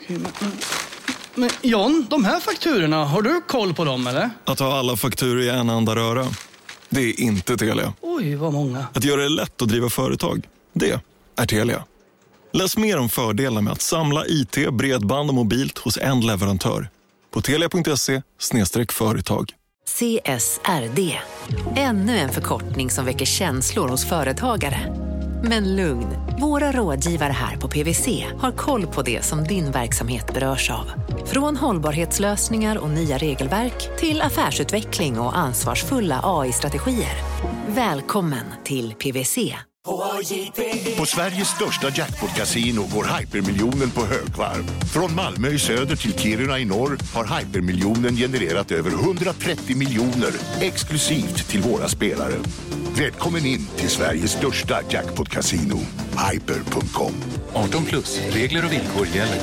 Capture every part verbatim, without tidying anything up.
Men, men John, de här fakturorna, har du koll på dem eller? Att ha alla fakturor i en enda röra, det är inte Telia. Oj, vad många. Att göra det lätt att driva företag, det är Telia. Läs mer om fördelarna med att samla I T, bredband och mobilt hos en leverantör på telia punkt se slash företag. C S R D. Ännu en förkortning som väcker känslor hos företagare. Men lugn, våra rådgivare här på P W C har koll på det som din verksamhet berörs av. Från hållbarhetslösningar och nya regelverk till affärsutveckling och ansvarsfulla A I-strategier. Välkommen till P W C. På Sveriges största jackpot-casino går hypermiljonen på högvarv. Från Malmö i söder till Kiruna i norr har hypermiljonen genererat över hundratrettio miljoner exklusivt till våra spelare. Välkommen in till Sveriges största jackpot-casino, hyper punkt com. arton plus, regler och villkor gäller.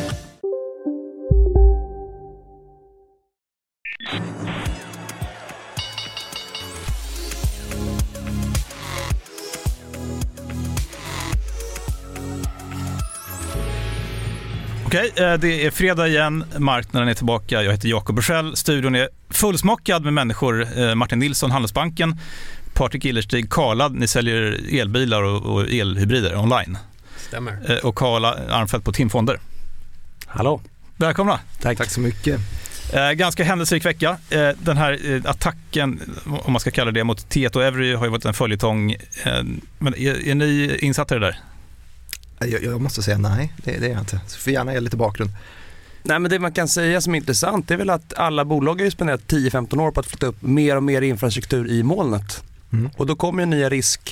Okej, det är fredag igen, marknaden är tillbaka. Jag heter Jakob Bursell, studion är fullsmockad med människor. Martin Nilsson, Handelsbanken, Patrik Gillerstig, Karlad, ni säljer elbilar och, och elhybrider online. Stämmer. Och Karl Armfelt på Timfonder. Hallå. Välkomna. Tack. Tack så mycket. Eh, ganska händelserik vecka. Eh, den här eh, attacken, om man ska kalla det, mot Tieto Every har ju varit en följetong. Eh, men är, är ni insatta i det där? Jag, jag måste säga nej, det, det är jag inte. Så får gärna ge lite bakgrund. Nej, men det man kan säga som är intressant är väl att alla bolag har ju spenderat tio till femton år på att flytta upp mer och mer infrastruktur i molnet. Mm. Och då kommer ju nya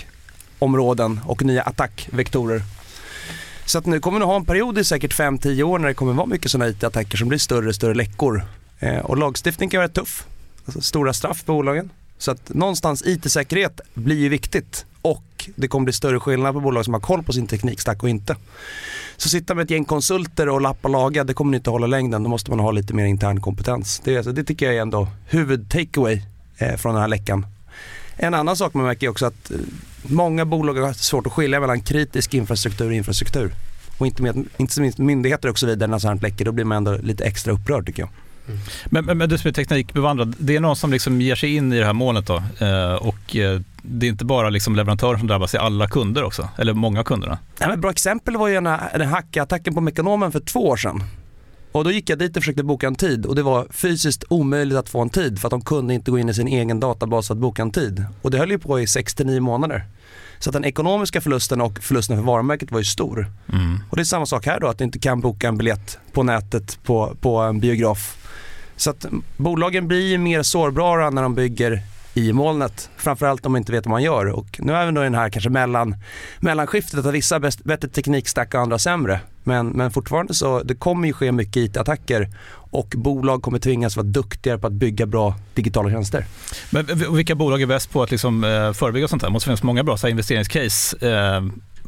riskområden och nya attackvektorer. Så att nu kommer vi ha en period i säkert fem till tio år när det kommer vara mycket sådana I T-attacker som blir större och större läckor. Eh, och lagstiftning kan vara tuff. Alltså stora straff på bolagen. Så att någonstans I T-säkerhet blir ju viktigt. Och det kommer bli större skillnad på bolag som har koll på sin teknikstack och inte. Så sitta med ett gäng konsulter och lappa laga, det kommer inte hålla längden. Då måste man ha lite mer intern kompetens. Det, alltså, det tycker jag är ändå huvud-takeaway eh, från den här läckan. En annan sak man märker är också att eh, många bolag har svårt att skilja mellan kritisk infrastruktur och infrastruktur. Och inte, med, inte så minst myndigheter och så vidare när sånt läcker. Då blir man ändå lite extra upprörd tycker jag. Mm. Men, men, men du som är teknikbevandrad, det är någon som liksom ger sig in i det här molnet då, eh, och eh, det är inte bara liksom leverantörer som drabbas, det är alla kunder också, eller många kunderna. Ja, men bra exempel var ju den, här, den hackattacken på Mekonomen för två år sedan. Och då gick jag dit och försökte boka en tid och det var fysiskt omöjligt att få en tid för att de kunde inte gå in i sin egen databas att boka en tid. Och det höll ju på i sex till nio månader. Så att den ekonomiska förlusten och förlusten för varumärket var ju stor. Mm. Och det är samma sak här då, att du inte kan boka en biljett på nätet på, på en biograf. Så att bolagen blir mer sårbara när de bygger i molnet. Framförallt om man inte vet vad man gör. Och nu är vi då i den här kanske mellan, mellanskiftet att vissa bäst, bättre teknikstack och andra sämre. Men, men fortfarande så det kommer ju ske mycket I T-attacker och bolag kommer tvingas vara duktigare på att bygga bra digitala tjänster. Men vilka bolag är bäst på att liksom, eh, förebygga sånt här? Det måste finnas många bra så här, investeringscase eh,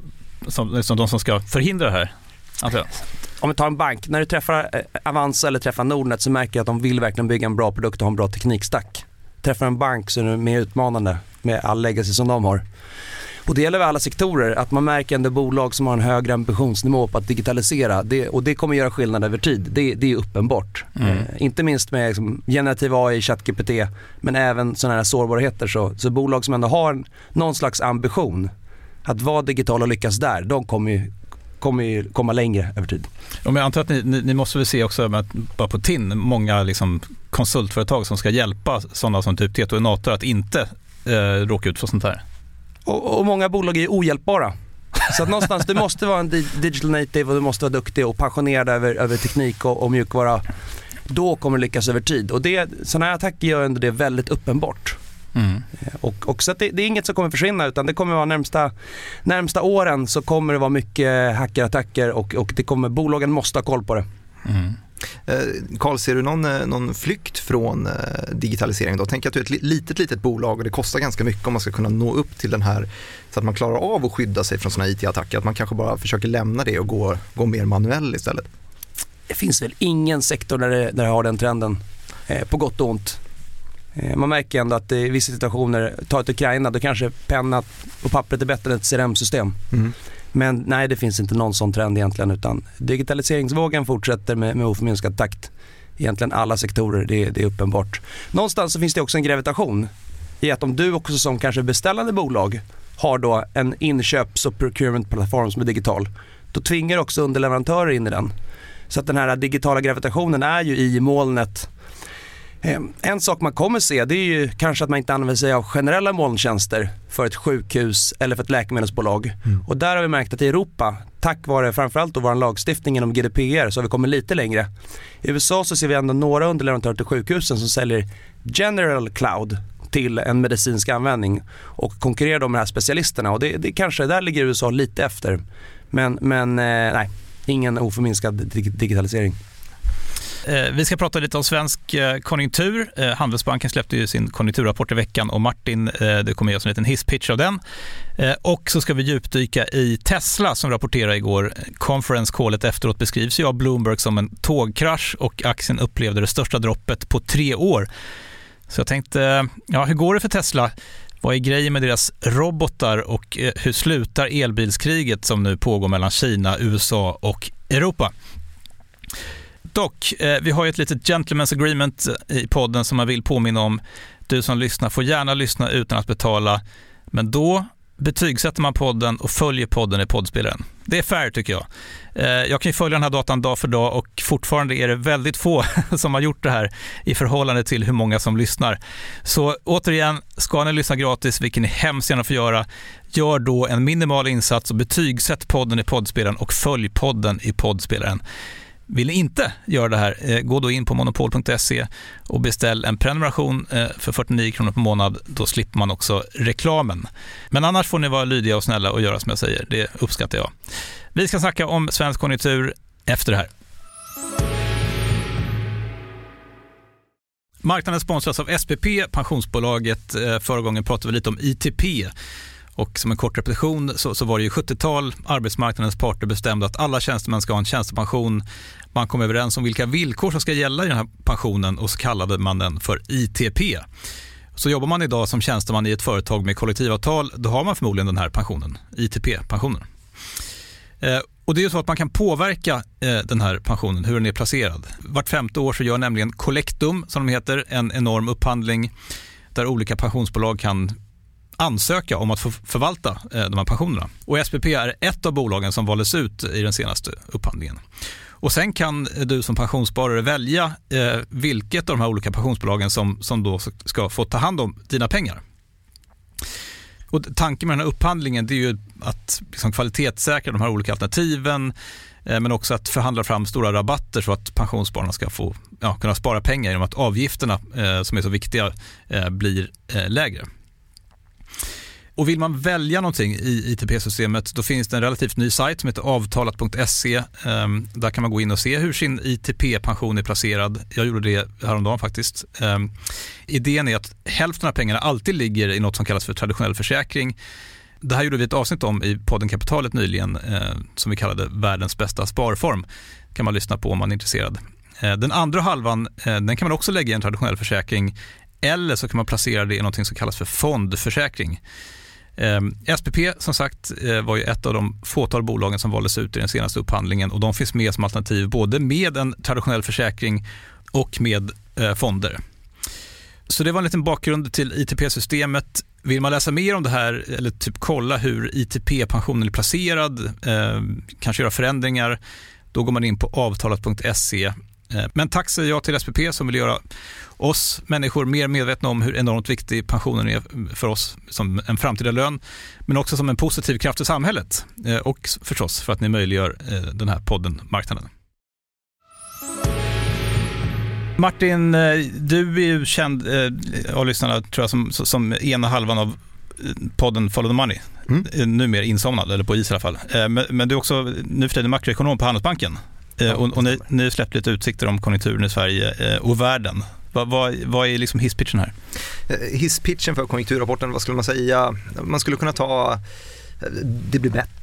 som, som de som ska förhindra det här, antar jag. Om vi tar en bank, när du träffar Avanza eller träffar Nordnet så märker jag att de vill verkligen bygga en bra produkt och ha en bra teknikstack. Träffar en bank så är det mer utmanande med all legacy som de har. Och det gäller väl alla sektorer, att man märker ändå bolag som har en högre ambitionsnivå på att digitalisera. Det, och det kommer göra skillnad över tid. Det, det är uppenbart. Mm. Eh, inte minst med liksom, generativ A I, ChatGPT, men även sådana här sårbarheter. Så, så bolag som ändå har en, någon slags ambition att vara digital och lyckas där, de kommer ju kommer ju komma längre över tid. Om jag antar att ni, ni, ni måste väl se också med, bara på T I N många liksom, konsultföretag som ska hjälpa sådana som typ Tieto och Enator att inte eh, råka ut för sånt här. Och, och många bolag är ohjälpbara. Så att någonstans, du måste vara en digital native och du måste vara duktig och passionerad över, över teknik och, och mjukvara. Då kommer det lyckas över tid. Och det, sådana här attacker gör ändå det väldigt uppenbart. Mm. Och, och så att det, det är inget som kommer försvinna, utan det kommer vara närmsta, närmsta åren så kommer det vara mycket hackerattacker och, och det kommer, bolagen måste ha koll på det. Mm. Carl, ser du någon, någon flykt från digitalisering då? Tänk att du är ett litet, litet bolag och det kostar ganska mycket om man ska kunna nå upp till den här så att man klarar av att skydda sig från sådana I T-attacker. Att man kanske bara försöker lämna det och gå, gå mer manuell istället. Det finns väl ingen sektor där det, där det har den trenden, eh, på gott och ont. Eh, man märker ändå att i vissa situationer, ta ett Ukraina, då kanske penna och pappret är bättre än ett C R M-system. Mm. Men nej, det finns inte någon sån trend egentligen, utan digitaliseringsvågen fortsätter med, med oförminskad takt. Egentligen alla sektorer, det, det är uppenbart. Någonstans så finns det också en gravitation i att om du också som kanske beställande bolag har då en inköps- och procurement-plattform som är digital, då tvingar också underleverantörer in i den. Så att den här digitala gravitationen är ju i molnet. En sak man kommer se, det är ju kanske att man inte använder sig av generella molntjänster för ett sjukhus eller för ett läkemedelsbolag. Mm. Och där har vi märkt att i Europa, tack vare framförallt då vår lagstiftning inom G D P R, så har vi kommit lite längre. I U S A så ser vi ändå några underleverantörer till sjukhusen som säljer general cloud till en medicinsk användning och konkurrerar då med de här specialisterna. Och det, det kanske, där ligger U S A lite efter. Men, men eh, nej, ingen oförminskad digitalisering. Vi ska prata lite om svensk konjunktur. Handelsbanken släppte ju sin konjunkturrapport i veckan och Martin, det kommer göra en liten hisspitch av den. Och så ska vi djupdyka i Tesla som rapporterade igår. Conference callet efteråt beskrivs ju av Bloomberg som en tågkrasch och aktien upplevde det största droppet på tre år. Så jag tänkte, ja, hur går det för Tesla? Vad är grejen med deras robotar och hur slutar elbilskriget som nu pågår mellan Kina, U S A och Europa? Dock, eh, vi har ju ett litet gentleman's agreement i podden som man vill påminna om. Du som lyssnar får gärna lyssna utan att betala, men då betygsätter man podden och följer podden i poddspelaren. Det är fair tycker jag. Eh, jag kan ju följa den här datan dag för dag och fortfarande är det väldigt få som har gjort det här i förhållande till hur många som lyssnar. Så återigen, ska ni lyssna gratis, vilken ni hemskt gärna får göra, gör då en minimal insats och betygsätt podden i poddspelaren och följ podden i poddspelaren. Vill ni inte göra det här, gå då in på monopol punkt se och beställ en prenumeration för fyrtionio kronor per månad. Då slipper man också reklamen. Men annars får ni vara lydiga och snälla och göra som jag säger. Det uppskattar jag. Vi ska snacka om svensk konjunktur efter det här. Marknaden sponsras av S P P, pensionsbolaget. Förra gången pratade vi lite om I T P. Och som en kort repetition så, så var det ju sjuttiotal arbetsmarknadens parter bestämde att alla tjänstemän ska ha en tjänstepension. Man kom överens om vilka villkor som ska gälla i den här pensionen och så kallade man den för I T P. Så jobbar man idag som tjänsteman i ett företag med kollektivavtal, då har man förmodligen den här pensionen, I T P-pensionen. Eh, och det är ju så att man kan påverka eh, den här pensionen, hur den är placerad. Vart femte år så gör nämligen Collectum, som de heter, en enorm upphandling där olika pensionsbolag kan ansöka om att få förvalta eh, de här pensionerna. Och S P P är ett av bolagen som valdes ut i den senaste upphandlingen. Och sen kan du som pensionssparare välja eh, vilket av de här olika pensionsbolagen som, som då ska få ta hand om dina pengar. Och tanken med den här upphandlingen, det är ju att liksom kvalitetssäkra de här olika alternativen, eh, men också att förhandla fram stora rabatter så att pensionsspararna ska få ja, kunna spara pengar genom att avgifterna eh, som är så viktiga eh, blir eh, lägre. Och vill man välja någonting i I T P-systemet, då finns det en relativt ny sajt som heter avtalat punkt se. Um, där kan man gå in och se hur sin I T P-pension är placerad. Jag gjorde det häromdagen faktiskt. Um, idén är att hälften av pengarna alltid ligger i något som kallas för traditionell försäkring. Det här gjorde vi ett avsnitt om i podden Kapitalet nyligen eh, som vi kallade världens bästa sparform. Kan man lyssna på om man är intresserad. Eh, den andra halvan, eh, den kan man också lägga i en traditionell försäkring, eller så kan man placera det i något som kallas för fondförsäkring. Eh, S P P som sagt eh, var ju ett av de fåtal bolagen som valdes ut i den senaste upphandlingen, och de finns med som alternativ både med en traditionell försäkring och med eh, fonder. Så det var en liten bakgrund till I T P-systemet. Vill man läsa mer om det här eller typ kolla hur I T P-pensionen är placerad, eh, kanske göra förändringar, då går man in på avtalat punkt se. Eh, men tack säger jag till S P P som vill göra oss människor mer medvetna om hur enormt viktig pensionen är för oss som en framtida lön, men också som en positiv kraft i samhället, eh, och förstås för att ni möjliggör eh, den här podden Marknaden. Martin, du är ju känd eh, av lyssnarna tror jag som, som ena halvan av podden Follow the Money. Mm. Numera insomnad, eller på is i alla fall. Eh, men, men du är också nu för tiden makroekonom på Handelsbanken. Eh, ja, och och ni, ni har släppt lite utsikter om konjunkturen i Sverige eh, och världen. Vad, vad, vad är liksom hisspitchen här? Eh, hisspitchen för konjunkturrapporten, vad skulle man säga? Man skulle kunna ta, det blir bättre.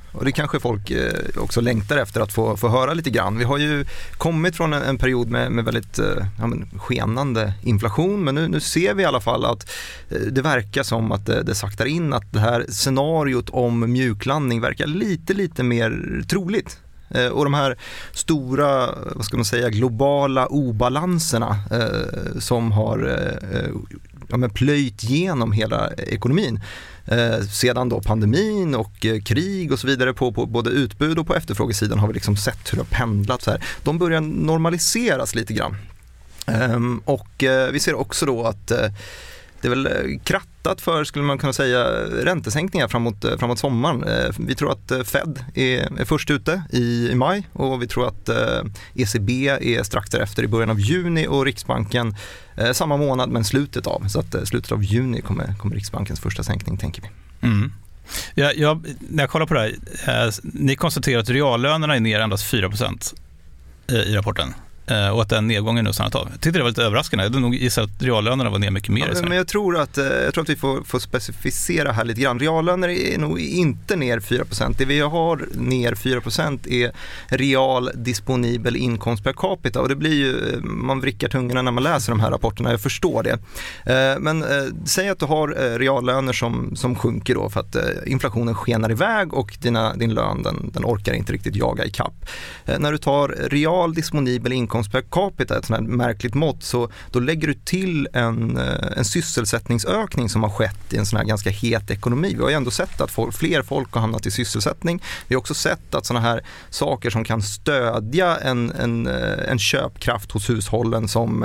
och det kanske folk eh, också längtar efter att få, få höra lite grann. Vi har ju kommit från en, en period med, med väldigt eh, ja, men, skenande inflation, men nu, nu ser vi i alla fall att eh, det verkar som att det, det saktar in, att det här scenariot om mjuklandning verkar lite, lite mer troligt. Och de här stora, vad ska man säga, globala obalanserna eh, som har eh, ja, men plöjt genom hela ekonomin eh, sedan då pandemin och eh, krig och så vidare på, på både utbud och på efterfrågesidan har vi liksom sett hur det har pendlat så här. De börjar normaliseras lite grann. Eh, och eh, vi ser också då att eh, det är väl krattat för, skulle man kunna säga, räntesänkningar framåt, framåt sommaren. Vi tror att Fed är, är först ute i, i maj och vi tror att E C B är strax därefter i början av juni och Riksbanken eh, samma månad men slutet av. Så att slutet av juni kommer, kommer Riksbankens första sänkning, tänker vi. Mm. Ja, jag, när jag kollar på det här, eh, ni konstaterar att reallönerna är ner endast fyra procent i, i rapporten. Och att den nedgången nu stannat av. Jag tyckte det var lite överraskande. Jag hade nog gissat att reallönerna var ner mycket mer. Ja, men jag tror att, jag tror att vi får, får specificera här lite grann. Reallöner är nog inte ner fyra procent. Det vi har ner fyra procent är real disponibel inkomst per capita. Och det blir ju, man vrickar tungorna när man läser de här rapporterna. Jag förstår det. Men säg att du har reallöner som, som sjunker då för att inflationen skenar iväg och dina, din lön den, den orkar inte riktigt jaga i kapp. När du tar real disponibel inkomst per capita, ett sånt här märkligt mått, så då lägger du till en, en sysselsättningsökning som har skett i en sån här ganska het ekonomi. Vi har ju ändå sett att folk, fler folk har hamnat i sysselsättning. Vi har också sett att såna här saker som kan stödja en, en, en köpkraft hos hushållen som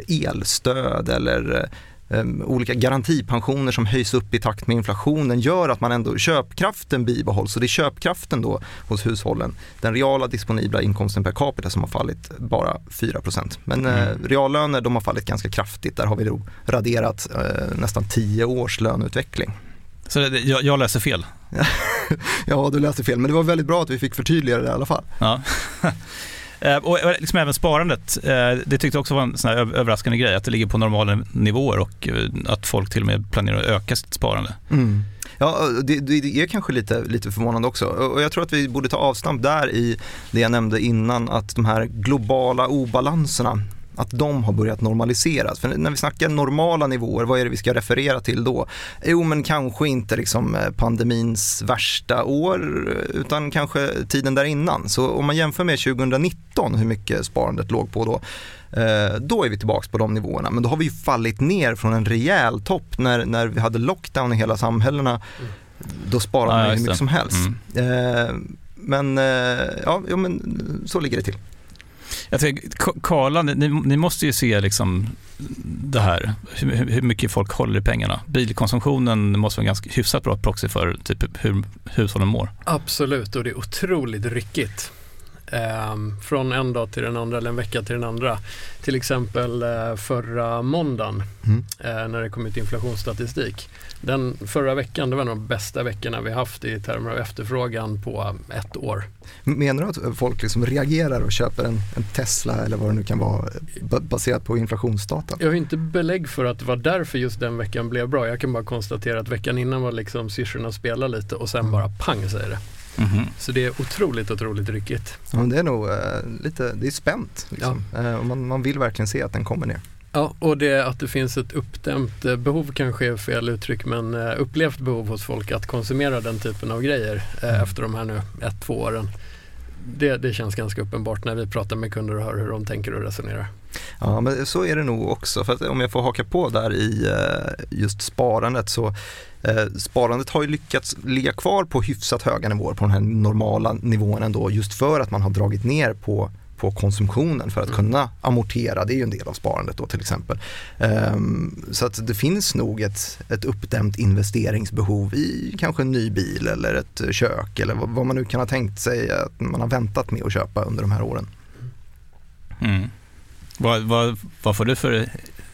elstöd eller Um, olika garantipensioner som höjs upp i takt med inflationen gör att man ändå köpkraften bibehålls, och det är köpkraften då hos hushållen, den reala disponibla inkomsten per capita, som har fallit bara fyra procent. Men mm. uh, reallöner, de har fallit ganska kraftigt. Där har vi då raderat uh, nästan tio års löneutveckling. Så det, jag, jag läser fel? Ja, du läste fel, men det var väldigt bra att vi fick förtydliga det i alla fall. Ja. Och liksom även sparandet, det tyckte jag också var en sån här överraskande grej, att det ligger på normala nivåer och att folk till och med planerar att öka sitt sparande. Mm. Ja, det, det är kanske lite, lite förvånande också. Och jag tror att vi borde ta avstamp där i det jag nämnde innan, att de här globala obalanserna, att de har börjat normaliseras. För när vi snackar normala nivåer, vad är det vi ska referera till då? Jo, men kanske inte liksom pandemins värsta år, utan kanske tiden där innan. Så om man jämför med tjugonitton, hur mycket sparandet låg på då, då är vi tillbaka på de nivåerna. Men då har vi ju fallit ner från en rejäl topp när, när vi hade lockdown i hela samhällena. Då sparade man ja, hur mycket som helst. Mm. Men, ja, ja, men så ligger det till. Jag tänker, Karla, ni, ni måste ju se liksom det här, hur, hur mycket folk håller i pengarna. Bilkonsumtionen måste vara en ganska hyfsat bra proxy för typ hur hushållen mår. Absolut, och det är otroligt ryckigt. Um, från en dag till den andra eller en vecka till den andra. Till exempel uh, förra måndagen mm. uh, när det kom ut inflationsstatistik. Den förra veckan, det var en av de bästa veckorna vi haft i termer av efterfrågan på ett år. Menar du att folk liksom reagerar och köper en, en Tesla eller vad det nu kan vara baserat på inflationsdata? Jag har inte belägg för att det var därför just den veckan blev bra. Jag kan bara konstatera att veckan innan var liksom syrsorna spela lite och sen mm. bara pang, säger det. Mm-hmm. Så det är otroligt, otroligt ryckigt. Ja, det är nog uh, lite, det är spänt liksom. Ja. Uh, man, man vill verkligen se att den kommer ner. Ja, och det att det finns ett uppdämt behov, kanske är fel uttryck, men upplevt behov hos folk att konsumera den typen av grejer mm. efter de här nu ett, två åren. Det, det känns ganska uppenbart när vi pratar med kunder och hör hur de tänker och resonerar. Ja, men så är det nog också. För att om jag får haka på där i just sparandet, så eh, sparandet har ju lyckats ligga kvar på hyfsat höga nivåer, på den här normala nivån ändå, just för att man har dragit ner på på konsumtionen för att kunna amortera. Det är ju en del av sparandet då till exempel. Um, så att det finns nog ett, ett uppdämt investeringsbehov i kanske en ny bil eller ett kök eller vad, vad man nu kan ha tänkt sig att man har väntat med att köpa under de här åren. Mm. Vad, vad, vad får du för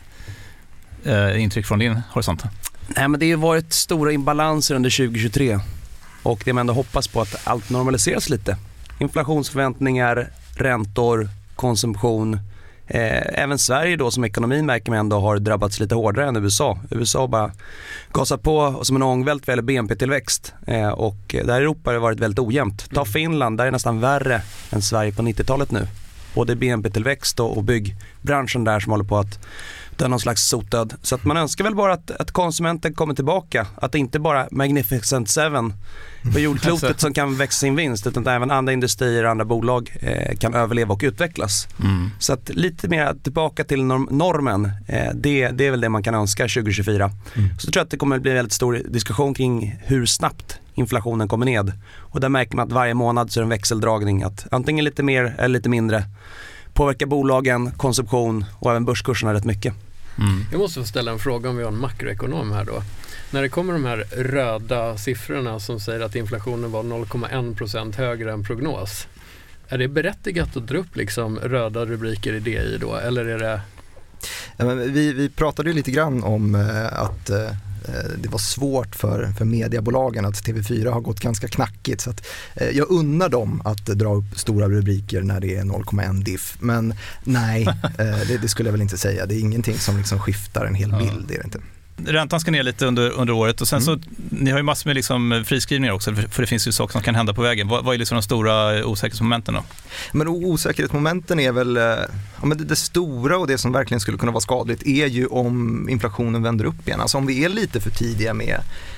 eh, intryck från din horisont? Nej, men det har ju varit stora imbalanser under tjugohundratjugotre och det man ändå hoppas på att allt normaliseras lite. Inflationsförväntningar, räntor, konsumtion. Eh, även Sverige då som ekonomin märker man ändå har drabbats lite hårdare än U S A. U S A bara gasar på och som en ångvält vad gäller B N P-tillväxt. Eh, och där i Europa har det varit väldigt ojämnt. Ta Finland, där är nästan värre än Sverige på nittiotalet nu. Både B N P-tillväxt och, och byggbranschen där som håller på att dö någon slags sotdöd. Så att man önskar väl bara att, att konsumenten kommer tillbaka. Att det inte bara Magnificent Seven på jordklotet alltså. som kan växa sin vinst, utan även andra industrier och andra bolag eh, kan överleva och utvecklas. Mm. Så att lite mer tillbaka till norm- normen, eh, det, det är väl det man kan önska tjugo tjugofyra. Mm. Så jag tror att det kommer att bli en väldigt stor diskussion kring hur snabbt inflationen kommer ned. Och där märker man att varje månad så är det en växeldragning, att antingen lite mer eller lite mindre påverkar bolagen, konsumtion och även börskurserna rätt mycket. Mm. Jag måste få ställa en fråga om vi har en makroekonom här då. När det kommer de här röda siffrorna som säger att inflationen var noll komma en procent högre än prognos. Är det berättigat att dra upp liksom röda rubriker i D I då? Eller är det... Ja, men vi, vi pratade ju lite grann om eh, att eh, det var svårt för, för mediebolagen, att T V fyra har gått ganska knackigt. Så att, eh, jag unnar dem att dra upp stora rubriker när det är noll komma en diff. Men nej, eh, det, det skulle jag väl inte säga. Det är ingenting som liksom skiftar en hel bild, det är det inte. Räntan ska ner lite under, under året och sen mm. så, ni har ju massor med liksom friskrivningar också, för det finns ju saker som kan hända på vägen. Vad, vad är liksom de stora osäkerhetsmomenten då? Men osäkerhetsmomenten är väl, ja, men det, det stora och det som verkligen skulle kunna vara skadligt är ju om inflationen vänder upp igen. Alltså om vi är lite för tidiga med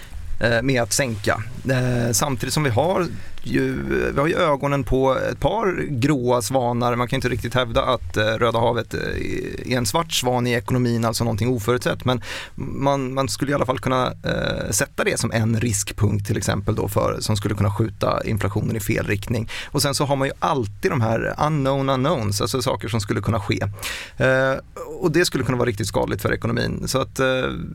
med att sänka. Samtidigt som vi har ju, vi har ju ögonen på ett par gråa svanar. Man kan inte riktigt hävda att Röda havet är en svart svan i ekonomin, alltså någonting oförutsett. Men man, man skulle i alla fall kunna äh, sätta det som en riskpunkt till exempel då för, som skulle kunna skjuta inflationen i fel riktning. Och sen så har man ju alltid de här unknown unknowns, alltså saker som skulle kunna ske. Äh, och det skulle kunna vara riktigt skadligt för ekonomin. Så att äh,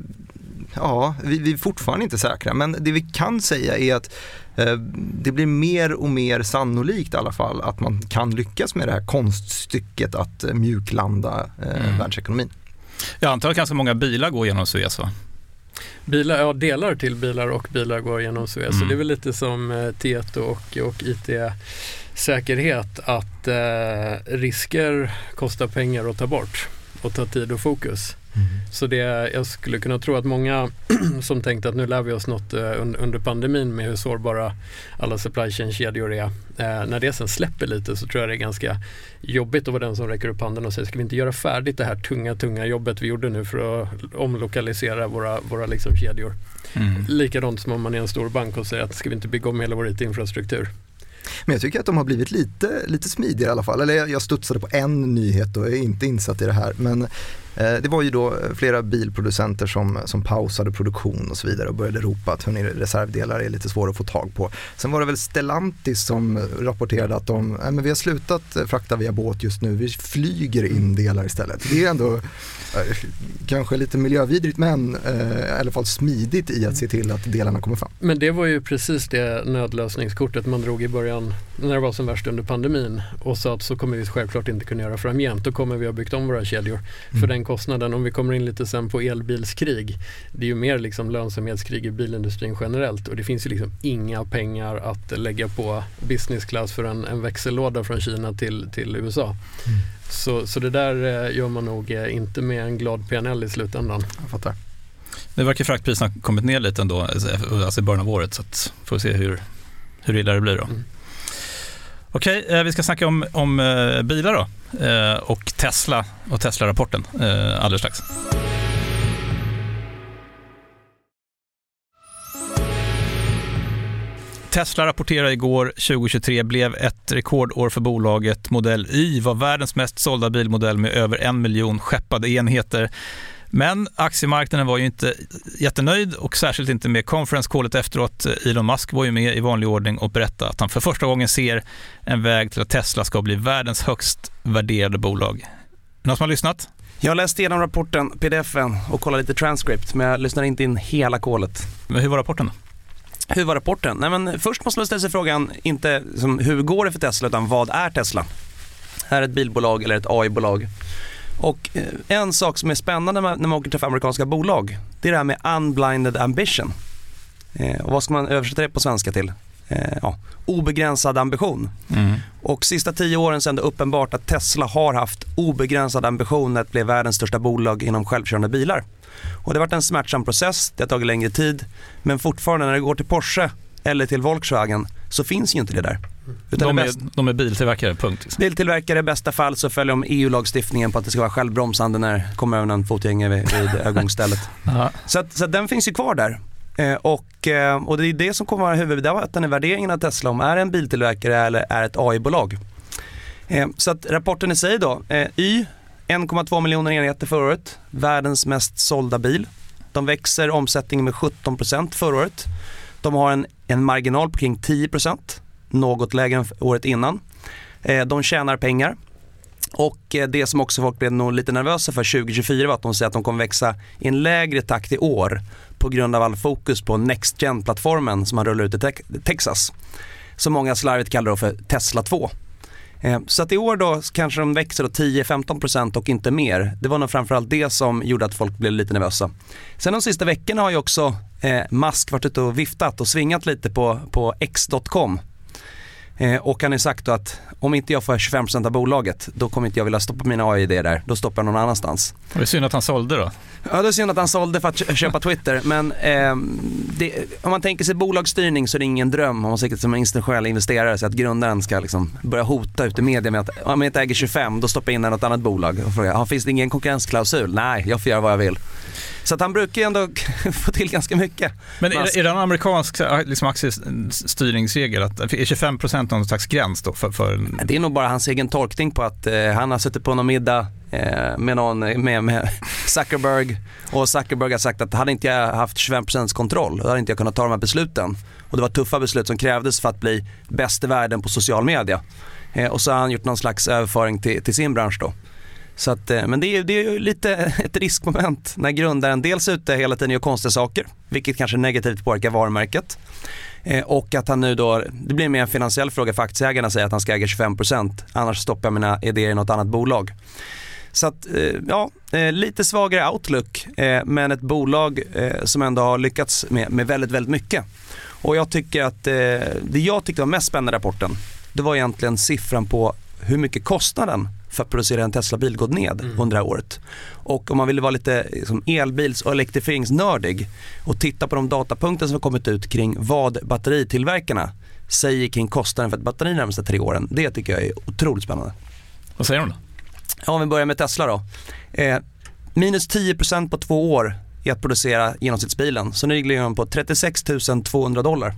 ja, vi, vi är fortfarande inte säkra, men det vi kan säga är att eh, det blir mer och mer sannolikt i alla fall att man kan lyckas med det här konststycket att eh, mjuklanda eh, mm. världsekonomin. Jag antar att ganska många bilar går genom Suez, va? Bilar, ja, delar till bilar och bilar går genom Suez. Mm. Så det är väl lite som eh, Tieto och, och I T-säkerhet att eh, risker kostar pengar att ta bort och ta tid och fokus. Mm. Så det, jag skulle kunna tro att många som tänkte att nu lär vi oss något under pandemin med hur sårbara alla supply chain-kedjor är. Eh, när det sen släpper lite så tror jag det är ganska jobbigt att vara den som räcker upp handen och säger, ska vi inte göra färdigt det här tunga, tunga jobbet vi gjorde nu för att omlokalisera våra, våra liksom kedjor. Mm. Likadant som om man är en stor bank och säger att ska vi inte bygga om hela vår I T-infrastruktur. Men jag tycker att de har blivit lite, lite smidigare i alla fall. Eller jag, jag studsade på en nyhet och är inte insatt i det här. Men eh, det var ju då flera bilproducenter som, som pausade produktion och så vidare och började ropa att hörni, reservdelar är lite svåra att få tag på. Sen var det väl Stellantis som rapporterade att de, äh, men vi har slutat frakta via båt just nu. Vi flyger in delar istället. Det är ändå eh, kanske lite miljövidrigt, men eh, i alla fall smidigt i att se till att delarna kommer fram. Men det var ju precis det nödlösningskortet man drog i början när det var som värst under pandemin och sa att så kommer vi självklart inte kunna göra framgent. Då kommer vi ha byggt om våra kedjor mm. för den kostnaden. Om vi kommer in lite sen på elbilskrig, det är ju mer liksom lönsamhetskrig i bilindustrin generellt och det finns ju liksom inga pengar att lägga på business class för en, en växellåda från Kina till, till U S A. Mm. Så, så det där gör man nog inte med en glad P and L i slutändan. Jag fattar. Det verkar fraktpriserna ha kommit ner lite ändå, alltså i början av året, så att får vi se hur, hur illa det blir då. Mm. Okej, eh, vi ska snacka om, om eh, bilar då eh, och Tesla och Tesla-rapporten eh, alldeles strax. Tesla rapporterade igår tjugo tjugotre blev ett rekordår för bolaget. Modell Y var världens mest sålda bilmodell med över en miljon skeppade enheter. Men aktiemarknaden var ju inte jättenöjd och särskilt inte med conference-callet efteråt. Elon Musk var ju med i vanlig ordning och berättade att han för första gången ser en väg till att Tesla ska bli världens högst värderade bolag. Någon som har lyssnat? Jag läste igenom rapporten, P D F-en och kollade lite transcript, men jag lyssnade inte in hela callet. Men hur var rapporten då? Hur var rapporten? Nej, men först måste man ställa sig frågan, inte som hur går det för Tesla, utan vad är Tesla? Är det ett bilbolag eller ett A I-bolag? Och en sak som är spännande när man åker till amerikanska bolag, det är det här med unblinded ambition. Eh, och vad ska man översätta det på svenska till? Eh, ja, obegränsad ambition. Mm. Och sista tio åren sedan är det uppenbart att Tesla har haft obegränsad ambition att bli världens största bolag inom självkörande bilar. Och det har varit en smärtsam process, det har tagit längre tid, men fortfarande när det går till Porsche eller till Volkswagen så finns ju inte det där. Utan de, det är, bäst... de är biltillverkare, punkt. Liksom. Biltillverkare i bästa fall så följer de E U-lagstiftningen på att det ska vara självbromsande när det kommer över en fotgängare vid, vid övergångsstället. så, att, så att den finns ju kvar där. Eh, och, eh, och det är det som kommer vara huvuddebatten i värderingen av Tesla, om är det en biltillverkare eller är ett A I-bolag. Eh, så att rapporten i sig då, eh, Y, en komma två miljoner enheter förra året, världens mest sålda bil. De växer omsättningen med sjutton procent förra året. De har en, en marginal på kring tio procent, något lägre än året innan. Eh, de tjänar pengar. Och eh, det som också folk blev nog lite nervösa för tjugo tjugofyra var att de säger att de kommer växa i en lägre takt i år på grund av all fokus på Next Gen-plattformen som man rullar ut i te- Texas. Som många slarvigt kallar då för Tesla två. Eh, så att i år då kanske de växer tio till femton procent och inte mer. Det var nog framförallt det som gjorde att folk blev lite nervösa. Sen de sista veckorna har ju också eh, Musk varit ute och viftat och svingat lite på, på X dot com. Eh, och han har sagt då att om inte jag får tjugofem procent av bolaget, då kommer inte jag vilja stoppa mina A I-idéer där. Då stoppar jag någon annanstans. Det är synd att han sålde då. Ja, det är synd att han sålde för att köpa Twitter. Men eh, det, om man tänker sig bolagsstyrning så är det ingen dröm om man säkert som institutionell investerare så att grundaren ska liksom börja hota ut i media med att om jag inte äger tjugofem, då stoppar jag in något annat bolag och frågar, ah, finns det ingen konkurrensklausul? Nej, jag får göra vad jag vill. Så att han brukar ju ändå få till ganska mycket. Men är, är det en amerikansk liksom, aktiestyrningsregel att är tjugofem procent någon slags gräns då? För, för... Det är nog bara hans egen tolkning på att eh, han har suttit på någon middag eh, med, någon, med, med Zuckerberg och Zuckerberg har sagt att hade inte jag haft tjugofem procent kontroll, då hade inte jag kunnat ta de här besluten. Och det var tuffa beslut som krävdes för att bli bäst i världen på social media. Eh, och så har han gjort någon slags överföring till, till sin bransch då. Så att, men det är, det är ju lite ett riskmoment när grundaren dels ute hela tiden gör konstiga saker, vilket kanske negativt påverkar varumärket. Eh, och att han nu då, det blir mer en finansiell fråga för aktieägarna att säga att han ska äga tjugofem procent, annars stoppar jag mina idéer i något annat bolag. Så att, eh, ja, eh, lite svagare outlook, eh, men ett bolag eh, som ändå har lyckats med, med väldigt, väldigt mycket. Och jag tycker att eh, det jag tyckte var mest spännande i rapporten, det var egentligen siffran på hur mycket kostnaden för att producera en Tesla-bil gått ned mm. under det här året. Och om man vill vara lite liksom, elbils- och elektrifieringsnördig och titta på de datapunkter som har kommit ut kring vad batteritillverkarna säger kring kostnaden för ett batteri de närmaste tre åren, det tycker jag är otroligt spännande. Vad säger de då? Ja, om vi börjar med Tesla då. Eh, minus tio procent på två år i att producera genomsnittsbilen. Så nu ligger de på trettiosex tusen tvåhundra dollar.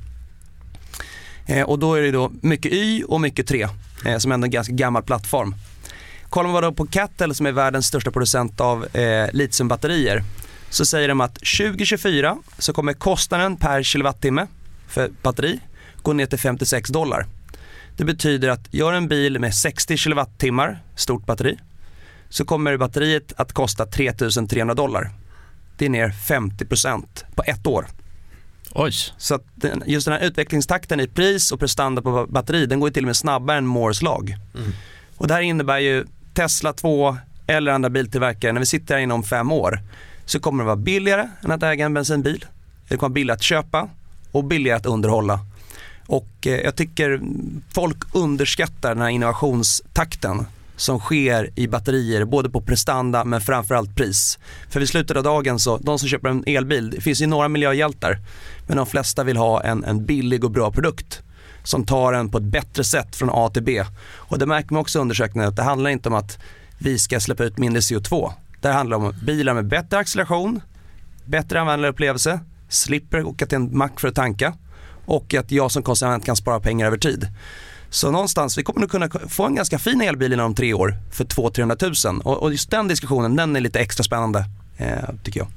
Eh, och då är det då mycket Y och mycket tre, eh, som är en ganska gammal plattform. Kollar man då på Cattel som är världens största producent av eh, litiumbatterier, så säger de att tjugo tjugofyra så kommer kostnaden per kilowattimme för batteri gå ner till femtiosex dollar. Det betyder att gör en bil med sextio kilowattimmar stort batteri, så kommer batteriet att kosta tre tusen trehundra dollar. Det är ner femtio procent på ett år. Oj. Så att den, just den här utvecklingstakten i pris och prestanda på batteri, den går ju till och med snabbare än Moores lag. Mm. Och det här innebär ju Tesla två eller andra biltillverkare, när vi sitter här inom fem år, så kommer det vara billigare än att äga en bensinbil. Det kommer vara billigare att köpa och billigare att underhålla. Och eh, jag tycker folk underskattar den här innovationstakten som sker i batterier, både på prestanda men framförallt pris. För vid slutet av dagen så, de som köper en elbil, det finns ju några miljöhjältar, men de flesta vill ha en, en billig och bra produkt som tar en på ett bättre sätt från A till B. Och det märker man också i undersökningen att det handlar inte om att vi ska släppa ut mindre C O två. Det handlar om bilar med bättre acceleration, bättre användarupplevelse, slipper åka till en mack för att tanka, och att jag som konsument kan spara pengar över tid. Så någonstans, vi kommer nog kunna få en ganska fin elbil inom tre år för två till trehundra tusen. Och, och just den diskussionen, den är lite extra spännande, eh, tycker jag.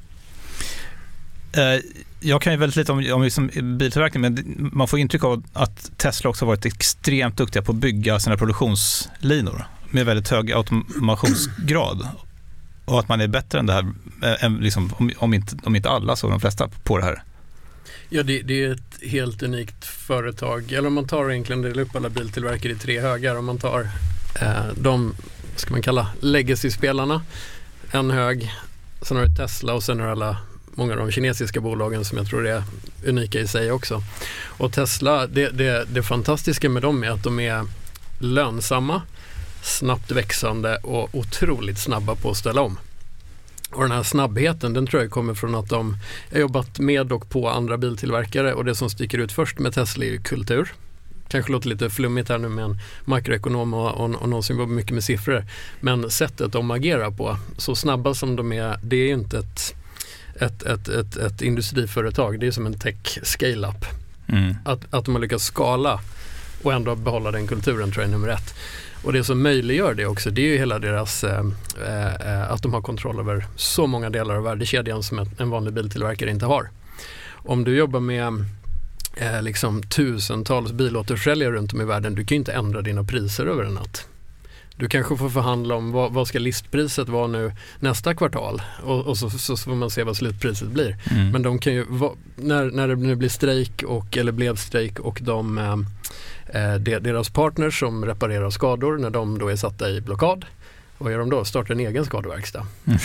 Eh, jag kan ju väldigt lite om, om liksom biltillverkning, men man får intryck av att Tesla också har varit extremt duktiga på att bygga sina produktionslinor med väldigt hög automationsgrad. Och att man är bättre än det här, eh, liksom, om, om, inte, om inte alla så de flesta på det här. Ja, det, det är ett helt unikt företag. Eller om man tar egentligen delar upp alla biltillverkare i tre högar. Om man tar eh, de, ska man kalla, legacy-spelarna, en hög, sen har du Tesla och sen har alla många av de kinesiska bolagen som jag tror är unika i sig också. Och Tesla, det, det, det fantastiska med dem är att de är lönsamma, snabbt växande och otroligt snabba på att ställa om. Och den här snabbheten, den tror jag kommer från att de har jobbat med och på andra biltillverkare, och det som sticker ut först med Tesla är ju kultur. Kanske låter lite flummigt här nu med en makroekonom och, och, och någon som jobbar mycket med siffror, men sättet de agerar på, så snabba som de är, det är ju inte ett, ett, ett, ett, ett industriföretag, det är som en tech scale-up. Mm. Att, att de har lyckats skala och ändå behålla den kulturen tror jag är nummer ett. Och det som möjliggör det också, det är ju hela deras eh, eh, att de har kontroll över så många delar av värdekedjan som en vanlig biltillverkare inte har. Om du jobbar med eh, liksom tusentals bilåterförsäljare runt om i världen, du kan ju inte ändra dina priser över en natt. Du kanske får förhandla om vad, vad ska listpriset vara nu nästa kvartal, och, och så, så får man se vad slutpriset blir. Mm. Men de kan ju, när, när det nu blir strejk och, eller blev strejk och de eh, deras partners som reparerar skador, när de då är satta i blockad, vad gör de då? Startar en egen skadeverkstad. Mm.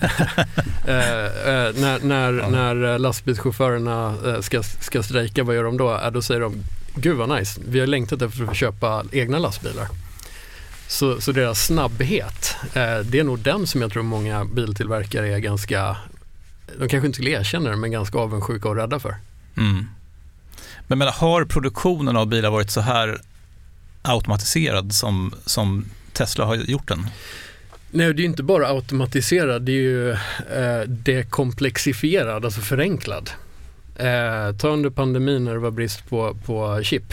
eh, eh, när, när, ja. när lastbilschaufförerna eh, ska, ska strejka, vad gör de då? Eh, då säger de, gud vad nice, vi har längtat efter att köpa egna lastbilar. Så, så deras snabbhet, eh, det är nog den som jag tror många biltillverkare är ganska, de kanske inte skulle erkänna det, men ganska avundsjuka och rädda för. Mm. Men, men har produktionen av bilar varit så här automatiserad som, som Tesla har gjort den? Nej, det är ju inte bara automatiserad, det är ju eh, dekomplexifierad, alltså förenklad. Eh, ta under pandemin när det var brist på, på chip.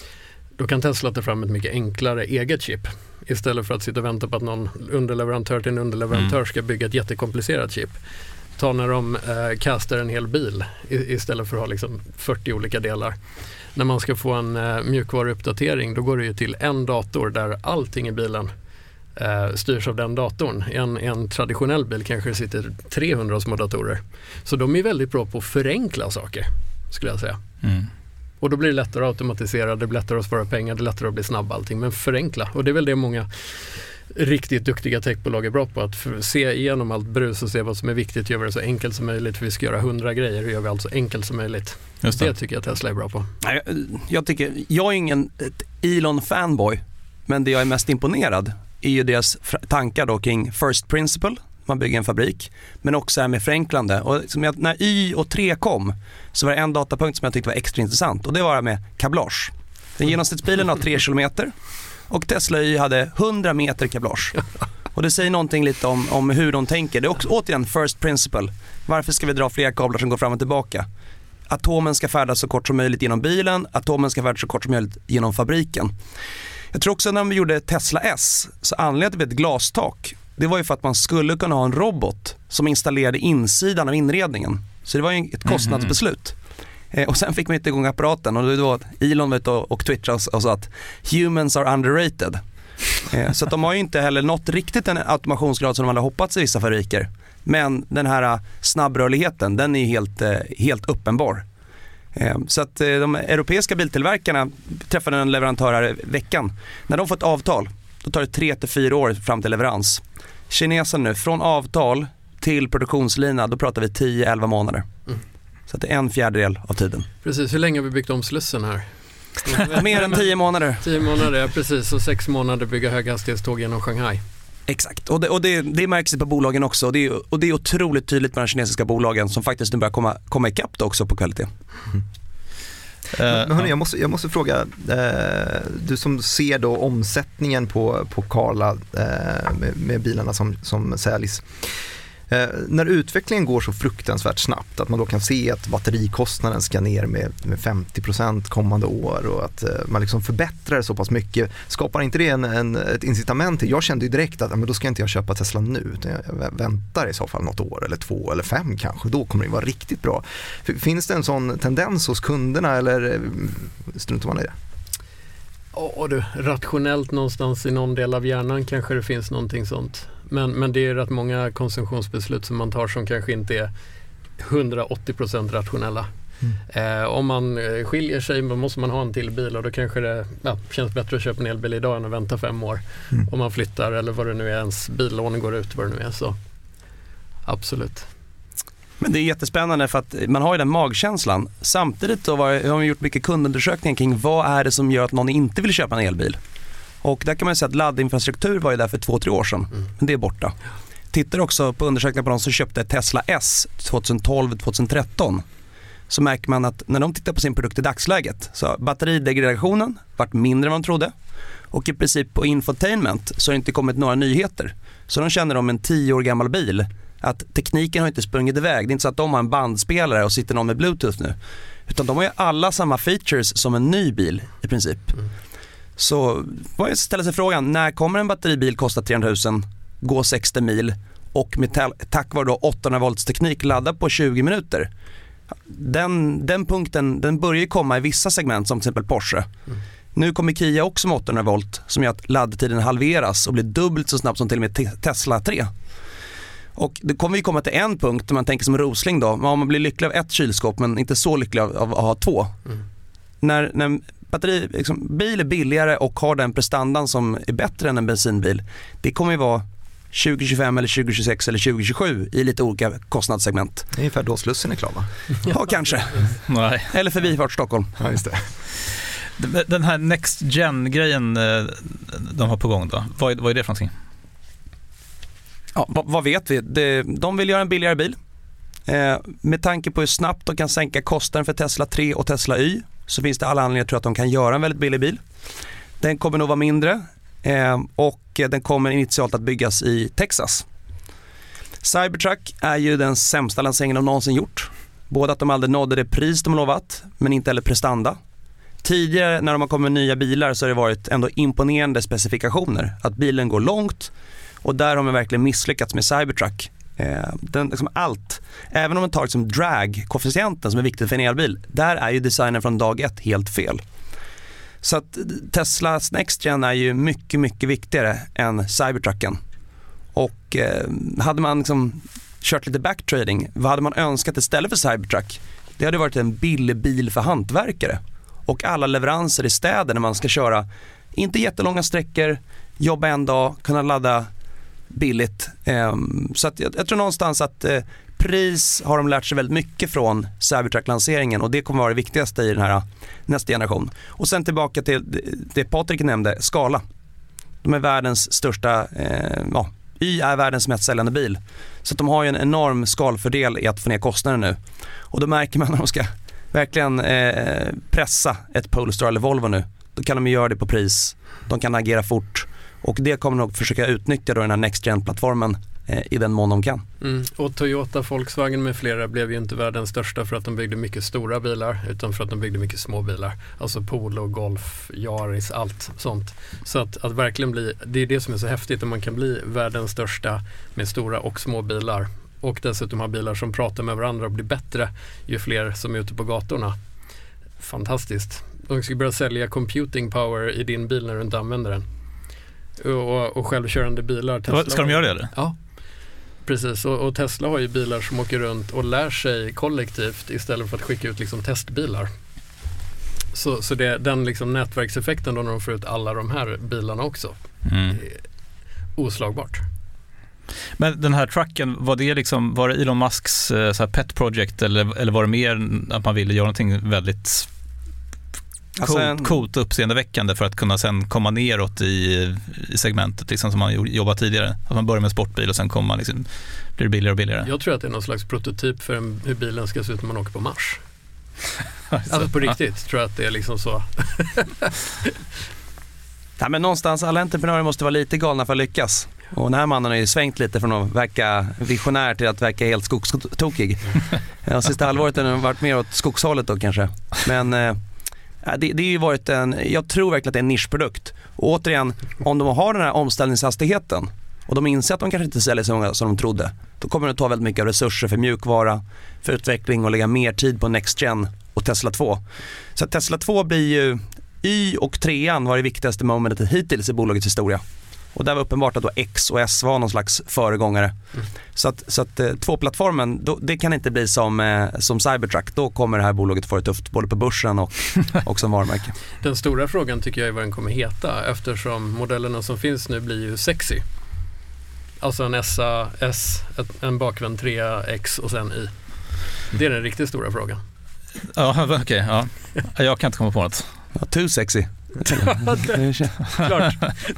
Då kan Tesla ta fram ett mycket enklare eget chip. Istället för att sitta och vänta på att någon underleverantör till en underleverantör mm. ska bygga ett jättekomplicerat chip. Ta när de eh, kastar en hel bil istället för att ha liksom fyrtio olika delar. När man ska få en eh, mjukvaruuppdatering, då går det ju till en dator där allting i bilen eh, styrs av den datorn. I en, en traditionell bil kanske det sitter trehundra små datorer. Så de är väldigt bra på att förenkla saker, skulle jag säga. Mm. Och då blir det lättare att automatisera, det blir lättare att spara pengar, det är lättare att bli snabb allting. Men förenkla, och det är väl det många riktigt duktiga techbolag är bra på, att se igenom allt brus och se vad som är viktigt, göra det så enkelt som möjligt. För vi ska göra hundra grejer, det gör vi alltså enkelt som möjligt. Just det. Det tycker jag Tesla är bra på. Jag, jag tycker, jag är ingen Elon-fanboy, men det jag är mest imponerad är ju deras tankar då kring first principle, man bygger en fabrik, men också är med förenklande. Och som jag, när Y och tre kom så var det en datapunkt som jag tyckte var extra intressant, och det var med kablage. Den genomsnittsbilen har tre kilometer och Tesla Y hade hundra meter kablage. Och det säger någonting lite om, om hur de tänker. Det är också, återigen, first principle. Varför ska vi dra fler kablar som går fram och tillbaka? Atomen ska färdas så kort som möjligt genom bilen, atomen ska färdas så kort som möjligt genom fabriken. Jag tror också när vi gjorde Tesla S, så anledningen till ett glastak, det var ju för att man skulle kunna ha en robot som installerade insidan av inredningen. Så det var ju ett kostnadsbeslut. Mm-hmm. Och sen fick man inte igång apparaten, och då var Elon vet och, och twittrade och sa att humans are underrated. Så att de har ju inte heller nått riktigt en automationsgrad som de hade hoppats i vissa fabriker. Men den här snabbrörligheten, den är helt, helt uppenbar. Så att de europeiska biltillverkarna, träffade en leverantör här i veckan. När de får ett avtal, då tar det tre till fyra år fram till leverans. Kinesen nu, från avtal till produktionslina, då pratar vi tio till elva månader. Mm. Så att det är en fjärdedel av tiden. Precis, hur länge har vi byggt om Slussen här? Mer än tio månader. Tio månader, ja precis. Och sex månader bygga höghastighetståg genom Shanghai. Exakt, och det, och det, det märks på bolagen också. Och det, är, och det är otroligt tydligt med de kinesiska bolagen som faktiskt nu börjar komma, komma ikapp också på kvalitet. Mm. Men hörni, jag, måste, jag måste fråga, eh, du som ser då omsättningen på, på Carla eh, med, med bilarna som, som säljs. Eh, när utvecklingen går så fruktansvärt snabbt, att man då kan se att batterikostnaden ska ner med, med femtio procent kommande år, och att eh, man liksom förbättrar så pass mycket, skapar inte det en, en, ett incitament till? Jag kände ju direkt att men då ska inte jag köpa Tesla nu, utan jag väntar i så fall något år eller två eller fem kanske, då kommer det vara riktigt bra. Finns det en sån tendens hos kunderna, eller struntar man i det? Ja du, rationellt någonstans i någon del av hjärnan kanske det finns någonting sånt. Men, men det är rätt många konsumtionsbeslut som man tar som kanske inte är hundraåttio procent rationella. Mm. Eh, om man skiljer sig, då måste man ha en till bil, och då kanske det ja, känns bättre att köpa en elbil idag än att vänta fem år. Mm. Om man flyttar eller vad det nu är, ens billån går ut, vad det nu är. Så absolut. Men det är jättespännande för att man har ju den magkänslan. Samtidigt då var, har vi gjort mycket kundundersökningar kring vad är det som gör att någon inte vill köpa en elbil. Och där kan man säga att laddinfrastruktur var ju där för två, tre år sedan. Mm. Men det är borta. Tittar också på undersökningar på de som köpte Tesla S tjugotolv tjugotretton, så märker man att när de tittar på sin produkt i dagsläget så har batteridegradationen varit mindre än vad de trodde. Och i princip på infotainment så har det inte kommit några nyheter. Så de känner om en tio år gammal bil att tekniken har inte sprungit iväg. Det är inte så att de har en bandspelare och sitter någon med Bluetooth nu. Utan de har ju alla samma features som en ny bil i princip. Mm. Så vad jag ställer sig frågan, när kommer en batteribil kosta trehundratusen, gå sextio mil och med tack vare då åttahundra volts teknik ladda på tjugo minuter? Den, den punkten den börjar ju komma i vissa segment som till exempel Porsche. Mm. Nu kommer Kia också med åttahundra volt som gör att laddtiden halveras och blir dubbelt så snabbt som till och med te- Tesla tre. Och det kommer ju komma till en punkt där man tänker som Rosling då. Man blir lycklig av ett kylskåp men inte så lycklig av, av att ha två. Mm. När, när batteri, liksom, bil är billigare och har den prestandan som är bättre än en bensinbil, det kommer ju vara tjugo tjugofem eller tjugo tjugosex eller tjugo tjugosju i lite olika kostnadssegment. Det är ungefär då Slussen är klar, va? Ja, kanske. Nej. Eller Förbifart Stockholm. Ja, just det. Den här Next Gen-grejen de har på gång då, vad är, vad är det för någonting? Ja, vad, vad vet vi? Det, de vill göra en billigare bil. Eh, med tanke på hur snabbt de kan sänka kostnaden för Tesla tre och Tesla Y så finns det alla anledningar att tro att de kan göra en väldigt billig bil. Den kommer nog vara mindre eh, och den kommer initialt att byggas i Texas. Cybertruck är ju den sämsta lanseringen de någonsin gjort. Både att de aldrig nådde det pris de lovat men inte heller prestanda. Tidigare när de har kommit med nya bilar så har det varit ändå imponerande specifikationer. Att bilen går långt och där har man verkligen misslyckats med Cybertruck. Eh, den, liksom allt, även om man tar liksom drag-koefficienten som är viktigt för en elbil, där är ju designen från dag ett helt fel. Så att Teslas Next Gen är ju mycket, mycket viktigare än Cybertrucken. Och eh, hade man liksom kört lite backtrading, vad hade man önskat istället för Cybertruck? Det hade varit en billig bil för hantverkare. Och alla leveranser i städer när man ska köra inte jättelånga sträckor, jobba en dag, kunna ladda billigt. Så att jag, jag tror någonstans att eh, pris har de lärt sig väldigt mycket från Cybertruck-lanseringen och det kommer vara det viktigaste i den här nästa generation. Och sen tillbaka till det Patrik nämnde, Scala. De är världens största, eh, ja, Y är världens mest säljande bil. Så att de har ju en enorm skalfördel i att få ner kostnaden nu. Och då märker man när de ska verkligen eh, pressa ett Polestar eller Volvo nu. Då kan de göra det på pris. De kan agera fort. Och det kommer nog försöka utnyttja då den här Next Gen-plattformen eh, i den mån de kan. Mm. Och Toyota, Volkswagen med flera blev ju inte världens största för att de byggde mycket stora bilar utan för att de byggde mycket små bilar. Alltså Polo, Golf, Yaris, allt sånt. Så att, att verkligen bli, det är det som är så häftigt om man kan bli världens största med stora och små bilar. Och dessutom ha bilar som pratar med varandra och blir bättre ju fler som är ute på gatorna. Fantastiskt. De ska börja sälja computing power i din bil när du inte använder den. Och, och självkörande bilar. Tesla ska de göra det eller? Ja, precis. Och, och Tesla har ju bilar som åker runt och lär sig kollektivt istället för att skicka ut liksom testbilar. Så, så det, den liksom nätverkseffekten då när de får ut alla de här bilarna också mm. är oslagbart. Men den här trucken, var det liksom, var det Elon Musks så här pet project eller, eller var det mer att man ville göra någonting väldigt alltså coolt, en... coolt uppseendeväckande för att kunna sen komma neråt i, i segmentet liksom som man jobbat tidigare? Att man börjar med sportbil och sen kommer man liksom, blir det billigare och billigare? Jag tror att det är någon slags prototyp för en, hur bilen ska se ut när man åker på Mars. Alltså på riktigt ja. Tror jag att det är liksom så. Ja, men någonstans, alla entreprenörer måste vara lite galna för att lyckas. Och den här mannen har ju svängt lite från att verka visionär till att verka helt skogstokig. Ja, sista halvåret har den varit mer åt skogshållet då kanske. Men eh, det, det har ju varit en, jag tror verkligen att det är en nischprodukt. Och återigen, om de har den här omställningshastigheten och de inser att de kanske inte säljer så många som de trodde, då kommer det att ta väldigt mycket av resurser för mjukvara, för utveckling och lägga mer tid på Next Gen och Tesla två. Så att Tesla två blir ju, Y och trean var det viktigaste momentet hittills i bolagets historia. Och där var uppenbart att då X och S var någon slags föregångare. Mm. Så att, så att eh, två-plattformen, då, det kan inte bli som, eh, som Cybertruck. Då kommer det här bolaget få det tufft både på börsen och, och som varumärke. Den stora frågan tycker jag är vad den kommer heta eftersom modellerna som finns nu blir ju sexy. Alltså en S, S en bakvänd trea, X och sen Y. Det är den riktigt stora frågan. Ja, okej. Okay, ja. Jag kan inte komma på något. Ja, too sexy. Klart.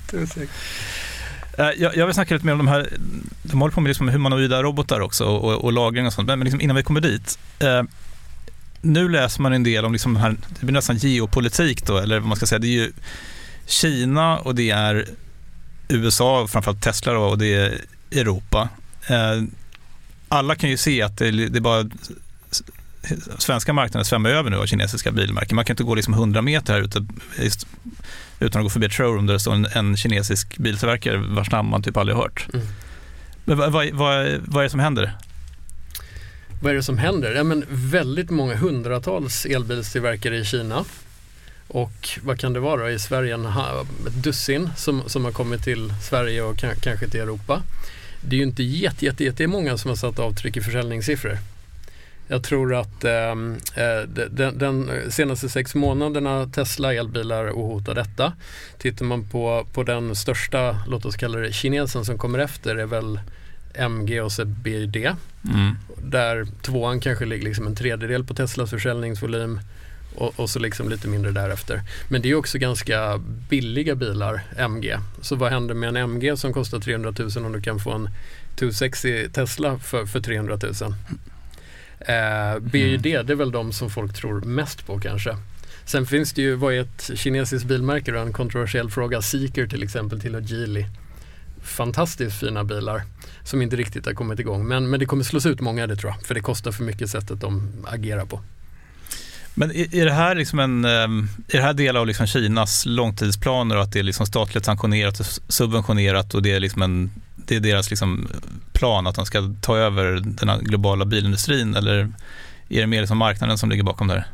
Jag, jag vill snacka lite mer om de här, de håller på med liksom humanoida robotar också och, och lagring och sånt, men liksom innan vi kommer dit, eh, nu läser man en del om liksom här, det blir nästan geopolitik då, eller vad man ska säga, det är ju Kina och det är U S A, framförallt Tesla då, och det är Europa. Eh, alla kan ju se att det, det är bara svenska marknaden svämmar över nu av kinesiska bilmärken. Man kan inte gå liksom hundra meter här ute utan att gå förbi ett showroom där det står en, en kinesisk biltillverkare vars namn man typ aldrig har hört. Mm. Men vad, vad, vad, vad är det som händer? Vad är det som händer? Ja, men väldigt många hundratals elbilstillverkare i Kina. Och vad kan det vara i Sverige? En, ett dussin som, som har kommit till Sverige och k- kanske till Europa. Det är ju inte jätte, jätte, jätte många som har satt avtryck i försäljningssiffror. Jag tror att eh, den, den senaste sex månaderna Tesla elbilar och hotar detta. Tittar man på, på den största, låt oss kalla det kinesen som kommer efter, är väl M G och så B Y D. Mm. Där tvåan kanske ligger liksom en tredjedel på Teslas försäljningsvolym och, och så liksom lite mindre därefter. Men det är också ganska billiga bilar, M G. Så vad händer med en M G som kostar trehundratusen om du kan få en tvåhundrasextio Tesla för, för trehundratusen? Eh, B Y D, det är väl de som folk tror mest på kanske. Sen finns det ju, vad är ett kinesiskt bilmärke, en kontroversiell fråga, Zeekr till exempel till Geely. Fantastiskt fina bilar som inte riktigt har kommit igång, men, men det kommer slås ut många, det tror jag, för det kostar för mycket sättet de agerar på. Men är det här liksom en är det här del av liksom Kinas långtidsplaner och att det är liksom statligt sanktionerat och subventionerat och det är liksom en det är deras liksom plan att de ska ta över den här globala bilindustrin, eller är det mer liksom marknaden som ligger bakom det?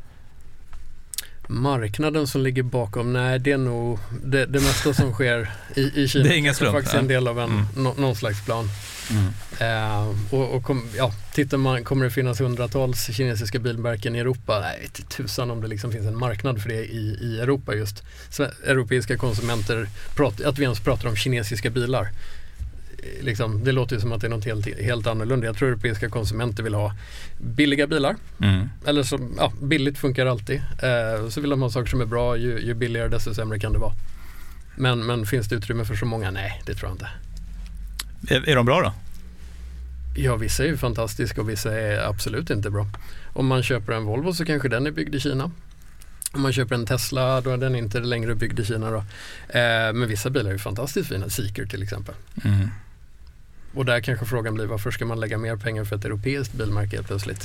Marknaden som ligger bakom, nej, det är nog det, det mesta som sker i, i Kina. Det är ingen slump. Det är faktiskt en del av en, mm. no, någon slags plan. Mm. Eh, och och kom, ja, tittar man, kommer det finnas hundratals kinesiska bilmärken i Europa? Nej, inte tusan om det liksom finns en marknad för det i, i Europa just. Så, europeiska konsumenter, prat, att vi ens pratar om kinesiska bilar. Liksom, det låter ju som att det är något helt, helt annorlunda. Jag tror europeiska konsumenter vill ha billiga bilar. Mm. Eller så, ja, billigt funkar alltid. Eh, så vill de ha saker som är bra, ju, ju billigare desto sämre kan det vara. Men, men finns det utrymme för så många? Nej, det tror jag inte. Är, är de bra då? Ja, vissa är ju fantastiska och vissa är absolut inte bra. Om man köper en Volvo så kanske den är byggd i Kina. Om man köper en Tesla då är den inte längre byggd i Kina då. Eh, men vissa bilar är ju fantastiskt fina, Zeekr till exempel. Mm. Och där kanske frågan blir, varför ska man lägga mer pengar för ett europeiskt bilmärke helt plötsligt?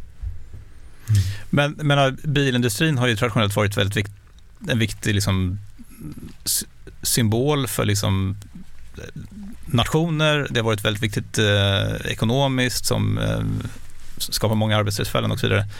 Mm. Men, men bilindustrin har ju traditionellt varit väldigt vikt, en viktig liksom, symbol för liksom, nationer. Det har varit väldigt viktigt eh, ekonomiskt som eh, skapar många arbetstillfällen och så vidare.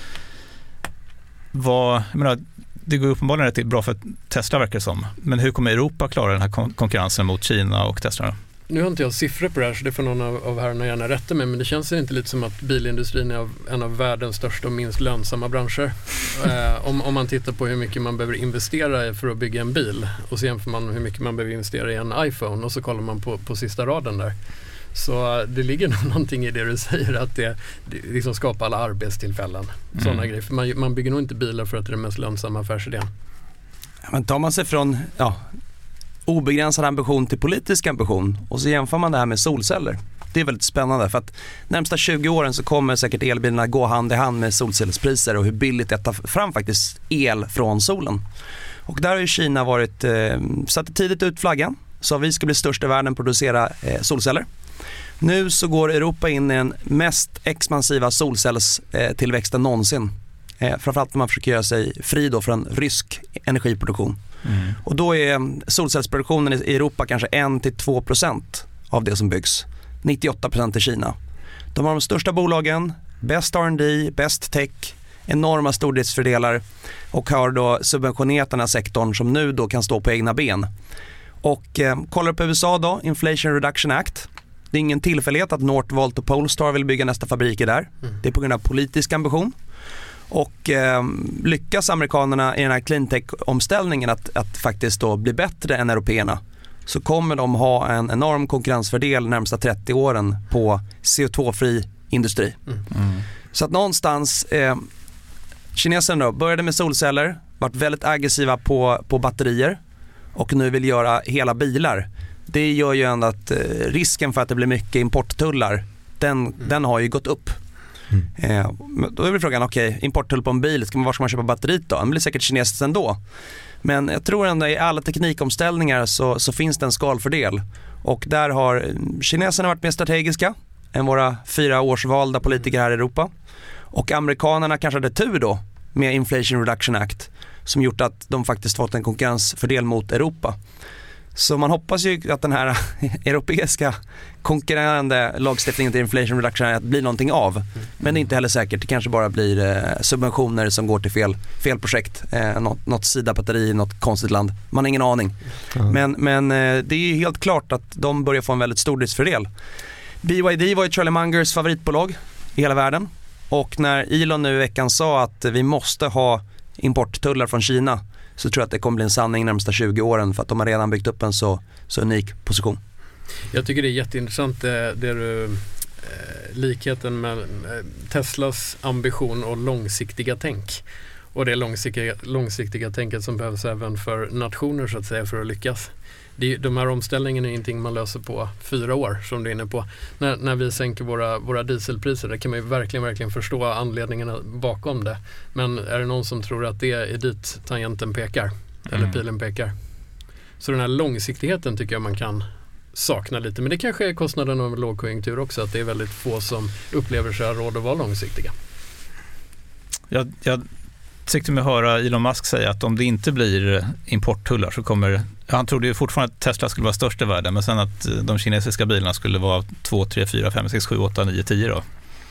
Vad, jag menar, det går uppenbarligen rätt bra för Tesla verkar det som. Men hur kommer Europa klara den här kon- konkurrensen mot Kina och Tesla då? Nu har inte jag siffror på det här så det får någon av, av herrarna gärna rätta med, men det känns inte lite som att bilindustrin är av, en av världens största och minst lönsamma branscher. eh, om, om man tittar på hur mycket man behöver investera för att bygga en bil och så jämför man hur mycket man behöver investera i en iPhone och så kollar man på, på sista raden där. Så det ligger nog någonting i det du säger, att det, det liksom skapar alla arbetstillfällen. Mm. Sådana grejer. För man, man bygger nog inte bilar för att det är den mest lönsamma affärsidén. Ja, men tar man sig från ja, obegränsad ambition till politisk ambition och så jämför man det här med solceller. Det är väldigt spännande för att närmsta tjugo åren så kommer säkert elbilarna gå hand i hand med solcellspriser och hur billigt det tar fram faktiskt el från solen. Och där har ju Kina varit, eh, satt tidigt ut flaggan så vi ska bli störst i världen producera eh, solceller. Nu så går Europa in i den mest expansiva solcellstillväxten någonsin. Eh, framförallt när man försöker göra sig fri då från rysk energiproduktion. Mm. Och då är solcellsproduktionen i Europa kanske en till två procent av det som byggs. nittioåtta procent i Kina. De har de största bolagen, bäst R and D, bäst tech, enorma stordriftsfördelar och har då subventionerat den här sektorn som nu då kan stå på egna ben. Och eh, kollar på U S A då, Inflation Reduction Act. Det är ingen tillfällighet att Northvolt och Polestar vill bygga nästa fabriker där. Mm. Det är på grund av politisk ambition. Och eh, lyckas amerikanerna i den här cleantech-omställningen att, att faktiskt då bli bättre än européerna så kommer de ha en enorm konkurrensfördel de närmsta trettio åren på C O två-fri industri. Mm. Mm. Så att någonstans, eh, kineserna då började med solceller, varit väldigt aggressiva på, på batterier och nu vill göra hela bilar. Det gör ju ändå att eh, risken för att det blir mycket importtullar, den, mm. den har ju gått upp. Mm. Eh, då är väl frågan, okej, okay, importtull på en bil, ska man, var ska man köpa batteriet då? Den blir säkert kinesiskt ändå. Men jag tror ändå i alla teknikomställningar så, så finns det en skalfördel. Och där har kineserna varit mer strategiska än våra fyra årsvalda politiker här i Europa. Och amerikanerna kanske hade tur då med Inflation Reduction Act som gjort att de faktiskt fått en konkurrensfördel mot Europa. Så man hoppas ju att den här europeiska konkurrerande lagstiftningen till Inflation Reduction Act blir någonting av. Men det är inte heller säkert. Det kanske bara blir eh, subventioner som går till fel, fel projekt. Eh, något, något sidabatteri i något konstigt land. Man har ingen aning. Mm. Men, men eh, det är ju helt klart att de börjar få en väldigt stor driftsfördel. B Y D var ju Charlie Mungers favoritbolag i hela världen. Och när Elon nu i veckan sa att vi måste ha importtullar från Kina, så tror jag att det kommer bli en sanning de närmsta tjugo åren, för att de har redan byggt upp en så, så unik position. Jag tycker det är jätteintressant det, det du, eh, likheten med eh, Teslas ambition och långsiktiga tänk. Och det långsiktiga, långsiktiga tänket som behövs även för nationer så att säga för att lyckas. Det, de här omställningarna är ingenting man löser på fyra år som du är inne på. När, när vi sänker våra, våra dieselpriser, det kan man ju verkligen, verkligen förstå anledningarna bakom det. Men är det någon som tror att det är dit tangenten pekar? Mm. Eller pilen pekar? Så den här långsiktigheten tycker jag man kan sakna lite. Men det kanske är kostnaden av lågkonjunktur också, att det är väldigt få som upplever sig ha råd att vara långsiktiga. Jag, jag tyckte mig höra Elon Musk säga att om det inte blir importtullar så kommer, han trodde ju fortfarande att Tesla skulle vara störst i världen, men sen att de kinesiska bilarna skulle vara två, tre, fyra, fem, sex, sju, åtta, nio, tio då.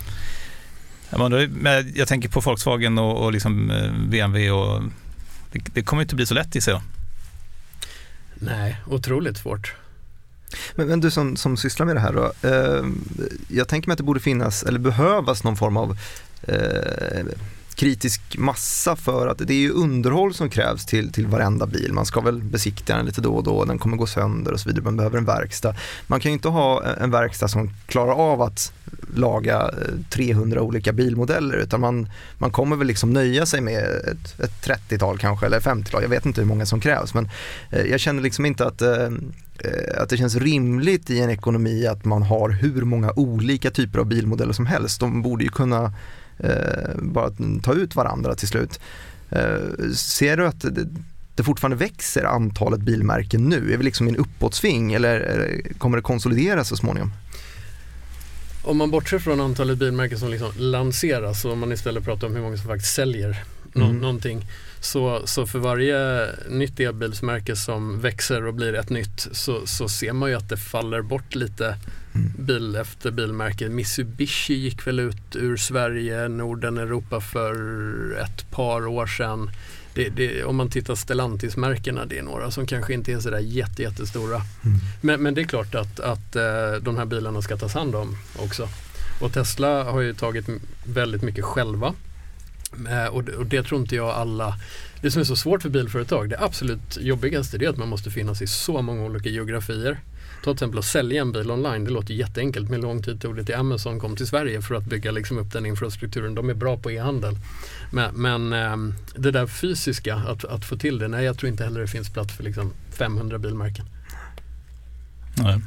Jag tänker på Volkswagen och, och liksom B M W och det, det kommer inte bli så lätt i sig. Nej, otroligt svårt. Men, men du som, som sysslar med det här då, eh, jag tänker mig att det borde finnas eller behövas någon form av eh, kritisk massa, för att det är ju underhåll som krävs till, till varenda bil. Man ska väl besiktiga den lite då och då, den kommer gå sönder och så vidare. Man behöver en verkstad. Man kan ju inte ha en verkstad som klarar av att laga trehundra olika bilmodeller, utan man, man kommer väl liksom nöja sig med ett, ett trettiotal kanske, eller femtiotal. Jag vet inte hur många som krävs, men eh, jag känner liksom inte att eh, att det känns rimligt i en ekonomi att man har hur många olika typer av bilmodeller som helst. De borde ju kunna eh, bara ta ut varandra till slut. Eh, ser du att det, det fortfarande växer antalet bilmärken nu? Är vi liksom i en uppåtsving eller, eller kommer det konsolideras så småningom? Om man bortser från antalet bilmärken som liksom lanseras och om man istället pratar om hur många som faktiskt säljer nå- mm. någonting, så, så för varje nytt elbilsmärke som växer och blir ett nytt så, så ser man ju att det faller bort lite mm. bil efter bilmärke. Mitsubishi gick väl ut ur Sverige, Norden, Europa för ett par år sedan. Det, det, om man tittar Stellantis-märkena, det är några som kanske inte är sådär jätte, jättestora. Mm. Men, men det är klart att, att uh, de här bilarna ska tas hand om också. Och Tesla har ju tagit väldigt mycket själva. Uh, och, det, och det tror inte jag alla... Det som är så svårt för bilföretag, det absolut jobbigaste, det är att man måste finnas i så många olika geografier. Ta till exempel att sälja en bil online, det låter jätteenkelt, men lång tid tog det till Amazon kom till Sverige för att bygga liksom upp den infrastrukturen. De är bra på e-handel. Men, men ähm, det där fysiska, att, att få till det, nej, jag tror inte heller det finns plats för liksom femhundra bilmärken. Nej.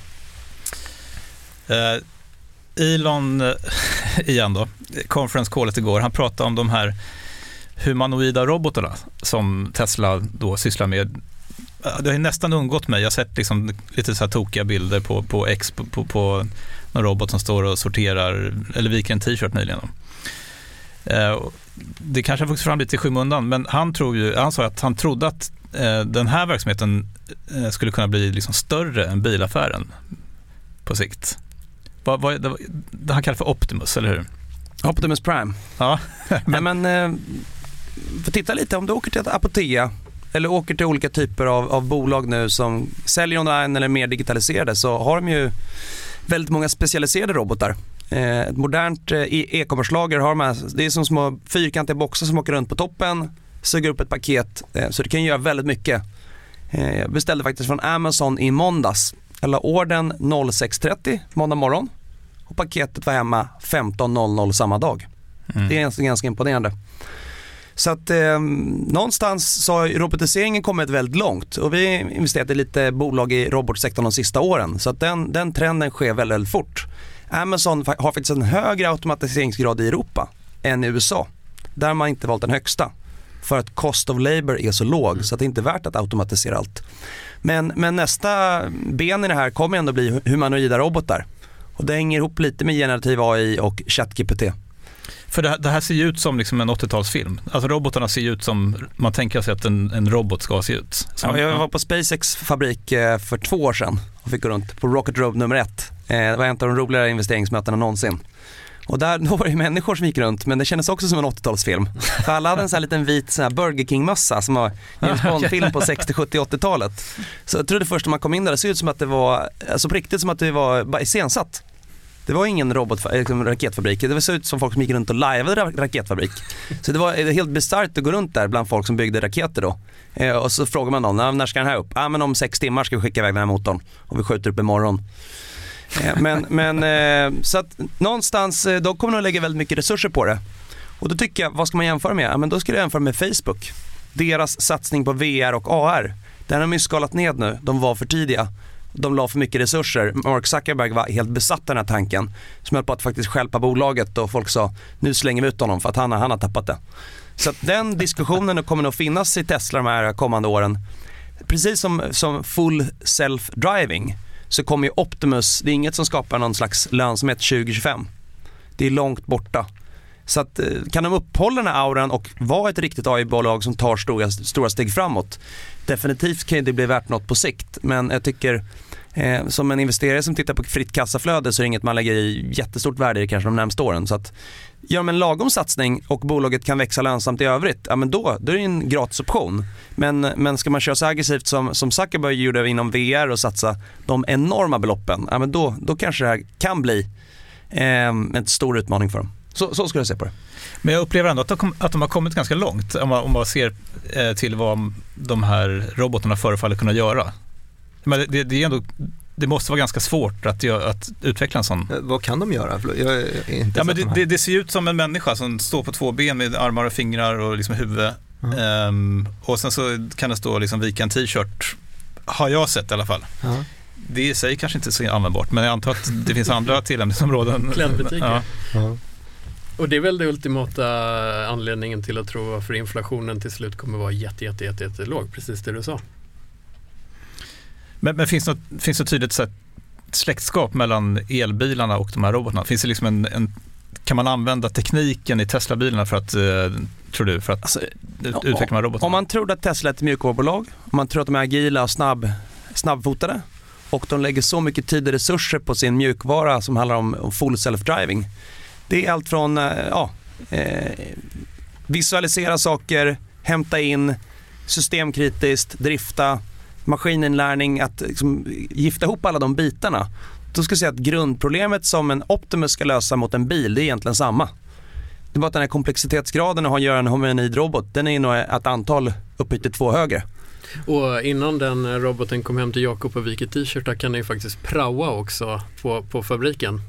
Uh, Elon, uh, igen då, conference callet igår, han pratade om de här humanoida robotarna som Tesla då sysslar med. Det har nästan undgått mig. Jag har sett liksom lite så här tokiga bilder på, på X på, på, på någon robot som står och sorterar eller viker en t-shirt nyligen. Eh, det kanske har vuxit fram lite i skymundan, men han, tror ju, han sa att han trodde att eh, den här verksamheten eh, skulle kunna bli liksom större än bilaffären på sikt. Vad, vad, det, det han kallar för Optimus, eller hur? Optimus Prime. Ja. men men eh, för titta lite, om du åker till ett Apotea eller åker till olika typer av, av bolag nu som säljer online eller mer digitaliserade, så har de ju väldigt många specialiserade robotar. Eh, ett modernt eh, e-commerce-lager har man, det är som små fyrkantiga boxar som åker runt på toppen, suger upp ett paket, eh, så det kan göra väldigt mycket. Eh, jag beställde faktiskt från Amazon i måndags. Jag la orden sex trettio måndag morgon och paketet var hemma femton noll noll samma dag. Mm. Det är ganska, ganska imponerande. Så att eh, någonstans så har robotiseringen kommit väldigt långt och vi har investerat i lite bolag i robotsektorn de sista åren. Så att den, den trenden sker väldigt, väldigt fort. Amazon har faktiskt en högre automatiseringsgrad i Europa än i U S A. Där har man inte valt den högsta. För att cost of labor är så låg mm. så att det inte är värt att automatisera allt. Men, men nästa ben i det här kommer ändå bli humanoida robotar. Och det hänger ihop lite med generativ A I och ChatGPT. För det här, det här ser ju ut som liksom en åttiotalsfilm. Alltså robotarna ser ju ut som man tänker sig att en, en robot ska se ut. Ja, jag var på SpaceX fabrik för två år sedan och fick gå runt på Rocket Road nummer ett. Det var en av de roligare investeringsmötena någonsin. Och där då var det människor som gick runt, men det kändes också som en åttiotalsfilm. För alla hade en sån här liten vit sån här Burger King-mössa som var James Bond-film på sextio, sjuttio, åttiotalet. Så jag trodde först när man kom in där, det såg ut som att det var, alltså på riktigt som att det var bara iscensatt. Det var ingen robot, liksom raketfabrik. Det såg ut som folk som gick runt och lajvade raketfabrik. Så det var helt bisarrt att gå runt där bland folk som byggde raketer då. Eh, och så frågar man någon, när ska den här upp? Ja, ah, men om sex timmar ska vi skicka iväg den här motorn. Och vi skjuter upp imorgon. Eh, men men eh, så att någonstans, eh, då kommer de att lägga väldigt mycket resurser på det. Och då tycker jag, vad ska man jämföra med? Ja, men då ska jag jämföra med Facebook. Deras satsning på V R och A R. Den har de ju skalat ned nu. De var för tidiga. De la för mycket resurser. Mark Zuckerberg var helt besatt av den här tanken. Som höll på att faktiskt stjälpa bolaget och folk sa, nu slänger vi ut honom för att han, han har tappat det. Så att den diskussionen kommer nog finnas i Tesla de här kommande åren. Precis som, som full self-driving så kommer ju Optimus, det är inget som skapar någon slags lönsamhet tjugo tjugofem. Det är långt borta. Så att, kan de upphålla den här auran och vara ett riktigt A I-bolag som tar stora, stora steg framåt, definitivt kan det bli värt något på sikt. Men jag tycker, eh, som en investerare som tittar på fritt kassaflöde så är det inget man lägger i jättestort värde i kanske de närmaste åren. Så att gör man en lagom satsning och bolaget kan växa lönsamt i övrigt, ja men då, då är det en gratis option. Men, men ska man köra så aggressivt som, som Zuckerberg gjorde inom V R och satsa de enorma beloppen, ja men då, då kanske det här kan bli eh, en stor utmaning för dem. Så, så skulle jag se på det. Men jag upplever ändå att de, att de har kommit ganska långt om man, om man ser eh, till vad de här robotarna förefaller kunna göra. Men det, det, det, är ändå, det måste vara ganska svårt att, göra, att utveckla en sån. Vad kan de göra? Jag är inte ja, men det, det, det ser ut som en människa som står på två ben med armar och fingrar och liksom huvud. Mm. Um, och sen så kan det stå liksom vika en t-shirt, har jag sett i alla fall. Mm. Det i sig kanske inte är så användbart, men jag antar att det finns andra tillämpningsområden. Klädbutiker. Ja. Mm. Och det är väl den ultimata anledningen till att tro varför inflationen till slut kommer vara jätte, jätte, jätte, jätte låg, precis det du sa. Men, men finns det något, finns det tydligt så släktskap mellan elbilarna och de här robotarna? Finns det liksom en, en, kan man använda tekniken i Tesla-bilarna för att, eh, tror du, för att alltså, utveckla de här robotarna? Om man tror att Tesla är ett mjukvarubolag, om man tror att de är agila och snabb, snabbfotade och de lägger så mycket tid och resurser på sin mjukvara som handlar om, om full self-driving. Det är allt från ja, eh, visualisera saker, hämta in, systemkritiskt, drifta, maskininlärning, att liksom, gifta ihop alla de bitarna. Då ska jag säga att grundproblemet som en Optimus ska lösa mot en bil, det är egentligen samma. Det är bara att den här komplexitetsgraden att göra en humanoid robot, den är nog ett antal upphöjt till två högre. Och innan den roboten kom hem till Jakob och viker t-shirtar kan den ju faktiskt praoa också på, på fabriken.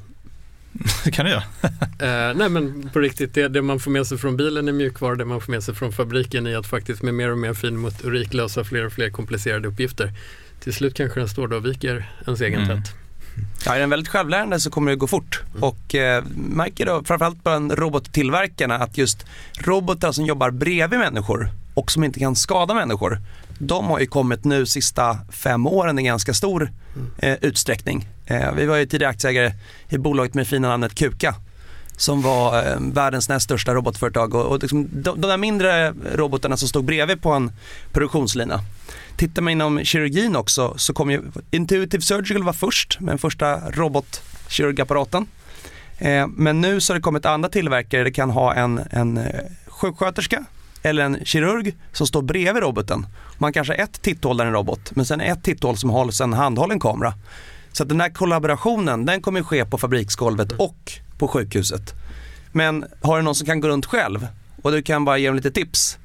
Det kan det göra. eh, nej men på riktigt, det, det man får med sig från bilen är mjukvara, det man får med sig från fabriken är att faktiskt med mer och mer fin motorik lösa fler och fler komplicerade uppgifter. Till slut kanske den står då och viker ens egen mm. tätt. Ja, är den väldigt självlärande så kommer det gå fort. Mm. Och eh, märker då framförallt bland robottillverkarna att just robotar som jobbar bredvid människor och som inte kan skada människor, de har ju kommit nu sista fem åren i ganska stor eh, utsträckning. Eh, vi var ju tidigare aktieägare i bolaget med fina namnet Kuka som var eh, världens näst största robotföretag och, och liksom, de, de där mindre robotarna som stod bredvid på en produktionslina. Tittar man inom kirurgin också så kom ju Intuitive Surgical var först med den första robotkirurgapparaten. Eh, men nu så har det kommit andra tillverkare. Det kan ha en, en sjuksköterska eller en kirurg som står bredvid roboten. Man kanske har ett titthåll där en robot, men sen ett titthåll som hålls en handhållen kamera. Så att den här kollaborationen, den kommer ske på fabriksgolvet och på sjukhuset. Men har du någon som kan gå runt själv och du kan bara ge dem lite tips,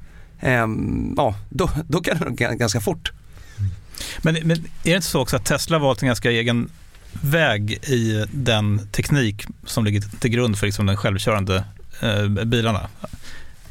ehm, ja, då, då kan det gå ganska fort. Men, men är det inte så också att Tesla valt en ganska egen väg i den teknik som ligger till grund för liksom den självkörande eh, bilarna?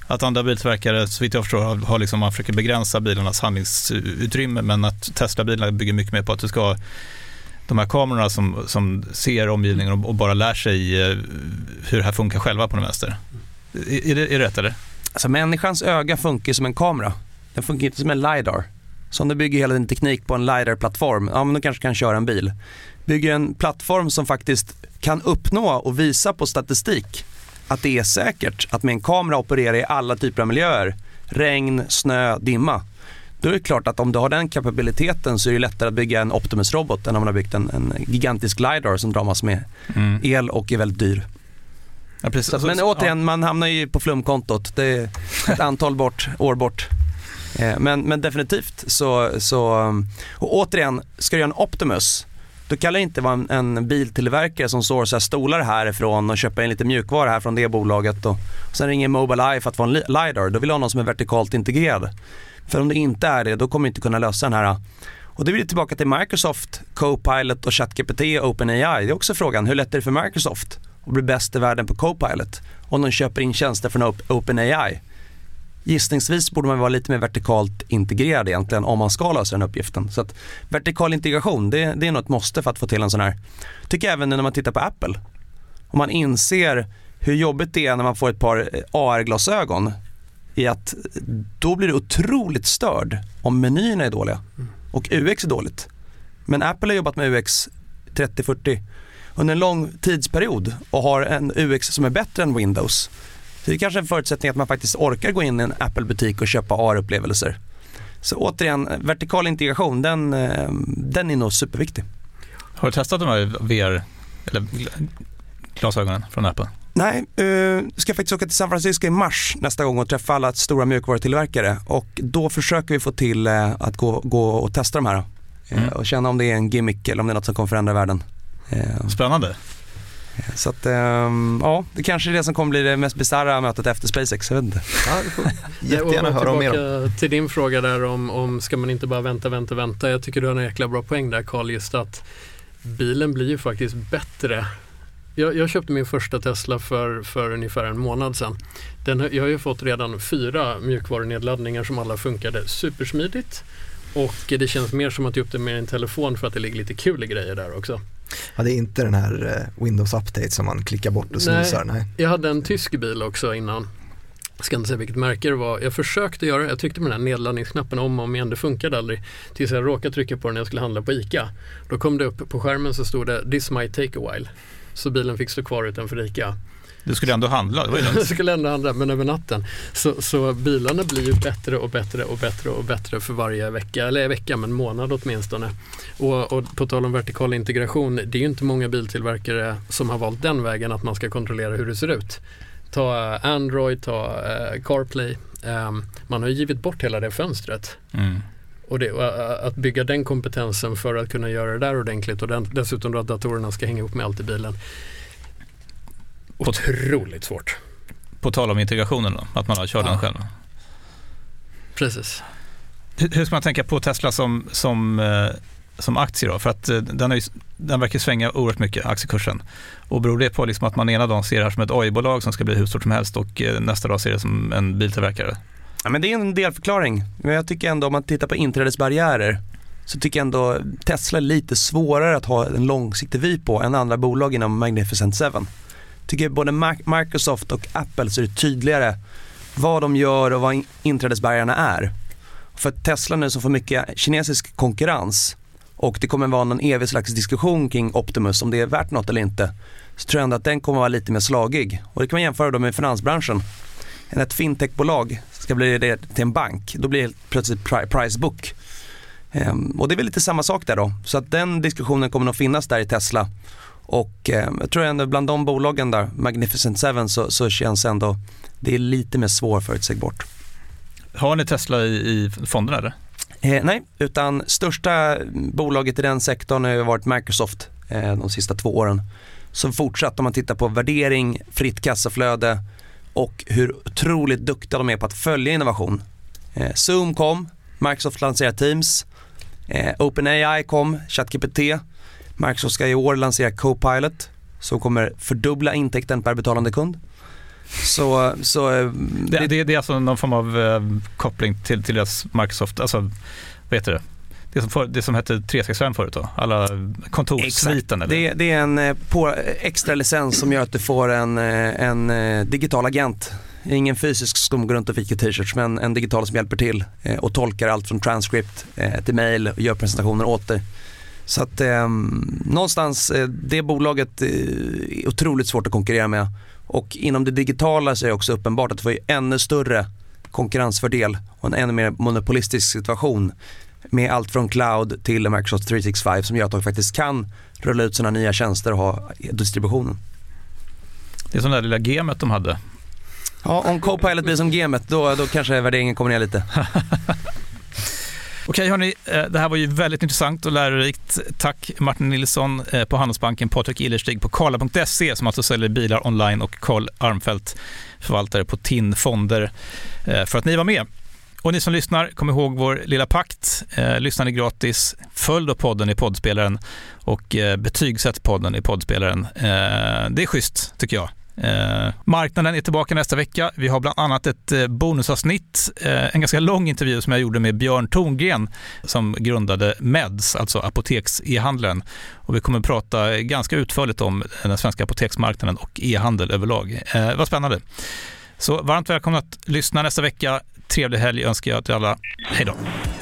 Att andra biltillverkare, så vitt jag förstår, har, har liksom, man försöker begränsa bilarnas handlingsutrymme, men att Tesla-bilar bygger mycket mer på att du ska ha de här kamerorna som, som ser omgivningen och, och bara lär sig eh, hur det här funkar själva på den vänster. Är, är, det, är det rätt eller? Alltså människans öga funkar som en kamera. Den funkar inte som en LiDAR. Så om du bygger hela din teknik på en LiDAR-plattform, ja men du kanske kan köra en bil. Bygger en plattform som faktiskt kan uppnå och visa på statistik att det är säkert att med en kamera operera i alla typer av miljöer, regn, snö, dimma. Då är det klart att om du har den kapabiliteten så är det lättare att bygga en Optimus-robot än om man har byggt en, en gigantisk LiDAR som drar massor med mm. el och är väldigt dyr. Ja, precis. Så, men återigen, ja. Man hamnar ju på flumkontot. Det är ett antal bort, år bort. Men, men definitivt så, så... Och återigen, ska du göra en Optimus, då kan det inte vara en, en biltillverkare som sourcar stolar härifrån och köper en lite mjukvara här från det bolaget och, och sen ringer Mobileye för att få en LiDAR. Då vill ha någon som är vertikalt integrerad. För om det inte är det, då kommer vi inte kunna lösa den här. Och det blir tillbaka till Microsoft, Copilot och ChatGPT och OpenAI. Det är också frågan, hur lätt är det för Microsoft att bli bäst i världen på Copilot om de köper in tjänster från OpenAI? Gissningsvis borde man vara lite mer vertikalt integrerad egentligen om man ska lösa den uppgiften. Så att vertikal integration, det, det är något måste för att få till en sån här. Tycker även när man tittar på Apple. Om man inser hur jobbigt det är när man får ett par A R-glasögon, i att då blir det otroligt störd om menyerna är dåliga och U X är dåligt. Men Apple har jobbat med U X trettio fyrtio under en lång tidsperiod och har en U X som är bättre än Windows. Så det är kanske en förutsättning att man faktiskt orkar gå in i en Apple-butik och köpa A R-upplevelser. Så återigen, vertikal integration, den, den är nog superviktig. Har du testat de här V R eller glasögonen från Apple? Nej, uh, ska faktiskt åka till San Francisco i mars nästa gång och träffa alla stora mjukvarutillverkare. Och då försöker vi få till uh, att gå, gå och testa de här. Uh, mm. Och känna om det är en gimmick eller om det är något som kommer förändra världen. Uh, Spännande. Så att, um, ja, det kanske är det som kommer bli det mest bizarra mötet efter SpaceX, jag vet inte. Ja, du får jättegärna höra om mer. Till din fråga där om, om ska man inte bara vänta, vänta, vänta. Jag tycker du har en jäkla bra poäng där, Carl, just att bilen blir ju faktiskt bättre. Jag, jag köpte min första Tesla för, för ungefär en månad sedan. Den, jag har ju fått redan fyra mjukvarunedladdningar som alla funkade supersmidigt. Och det känns mer som att jag uppdaterar med en telefon för att det ligger lite kul grejer där också. Ja, det är inte den här Windows Update som man klickar bort och snusar. Nej, nej. Jag hade en tysk bil också innan. Jag ska inte säga vilket märke det var. Jag försökte göra, jag tryckte med den här nedladdningsknappen om och om igen, det funkade aldrig. Tills jag råkade trycka på den när jag skulle handla på ICA. Då kom det upp på skärmen så stod det "This might take a while". Så bilen fick stå kvar utanför ICA. Du skulle ändå handla, det var ju Jag skulle ändå handla, men över natten. Så, så bilarna blir ju bättre och bättre och bättre och bättre för varje vecka, eller vecka, men månad åtminstone. Och, och på tal om vertikal integration, det är ju inte många biltillverkare som har valt den vägen att man ska kontrollera hur det ser ut. Ta Android, ta uh, CarPlay. Um, man har ju givit bort hela det fönstret. Mm. Och det, att bygga den kompetensen för att kunna göra det där ordentligt och den, dessutom då att datorerna ska hänga ihop med allt i bilen. Otroligt svårt. På tal om integrationen då, att man har kört ja. den själv. Precis. Hur, hur ska man tänka på Tesla som, som, eh, som aktie då? För att eh, den, är ju, den verkar svänga oerhört mycket, aktiekursen. Och beror det på liksom att man ena dagen ser det här som ett A I-bolag som ska bli hur stort som helst och eh, nästa dag ser det som en biltillverkare? Ja, men det är en delförklaring. Men jag tycker ändå om man tittar på inträdesbarriärer så tycker jag ändå Tesla är lite svårare att ha en långsiktig vy på än andra bolag inom Magnificent Seven. Tycker både Microsoft och Apple så är det tydligare vad de gör och vad inträdesbarriärerna är. För Tesla nu som får mycket kinesisk konkurrens och det kommer vara någon evig slags diskussion kring Optimus om det är värt något eller inte, så tror jag ändå att den kommer vara lite mer slagig. Och det kan man jämföra då med finansbranschen. När ett fintechbolag ska bli det till en bank, då blir det plötsligt price book. Um, och det är väl lite samma sak där då. Så att den diskussionen kommer nog finnas där i Tesla. Och eh, jag tror ändå bland de bolagen där, Magnificent Seven, så, så känns ändå det är lite mer svårförutsägbart. Har ni Tesla i, i fonderna eller? Eh, nej, utan största bolaget i den sektorn har varit Microsoft eh, de sista två åren. Så fortsatt om man tittar på värdering, fritt kassaflöde och hur otroligt duktiga de är på att följa innovation. Eh, Zoom kom, Microsoft lanserar Teams, eh, OpenAI kom, ChatGPT. Microsoft ska i år lansera Copilot som kommer fördubbla intäkten per betalande kund. Så, så det, det, det är alltså någon form av eh, koppling till, till deras Microsoft, alltså vad heter det? Det som, för, det som hette tre sextiofem förut då, alla kontorssviten. Eller? Det, det är en på extra licens som gör att du får en, en digital agent. Ingen fysisk som går runt och fikar t-shirts, men en digital som hjälper till eh, och tolkar allt från transcript eh, till mail och gör presentationer åt dig. Så att eh, någonstans, eh, det bolaget eh, är otroligt svårt att konkurrera med. Och inom det digitala så är det också uppenbart att det får ju ännu större konkurrensfördel och en ännu mer monopolistisk situation med allt från cloud till Microsoft tre sextiofem som gör att de faktiskt kan rulla ut sina nya tjänster och ha distributionen. Det är sån där lilla gamet de hade. Ja, om Copilot blir som gamet, då, då kanske värderingen kommer ner lite. Okej hörni, det här var ju väldigt intressant och lärorikt. Tack Martin Nilsson på Handelsbanken, Patrik Illerstig på Carla punkt se som alltså säljer bilar online och Carl Armfelt, förvaltare på T I N Fonder, för att ni var med. Och ni som lyssnar, kom ihåg vår lilla pakt. Eh, lyssnar ni gratis, följ då podden i poddspelaren och eh, betygsätt podden i poddspelaren. Eh, det är schysst tycker jag. Eh, marknaden är tillbaka nästa vecka. Vi har bland annat ett eh, bonusavsnitt, eh, en ganska lång intervju som jag gjorde med Björn Torngren som grundade Meds, alltså apoteks-e-handlaren. Och vi kommer att prata ganska utförligt om den svenska apoteksmarknaden och e-handel överlag. Eh, vad spännande. Så varmt välkomna att lyssna nästa vecka. Trevlig helg önskar jag till alla. Hej då.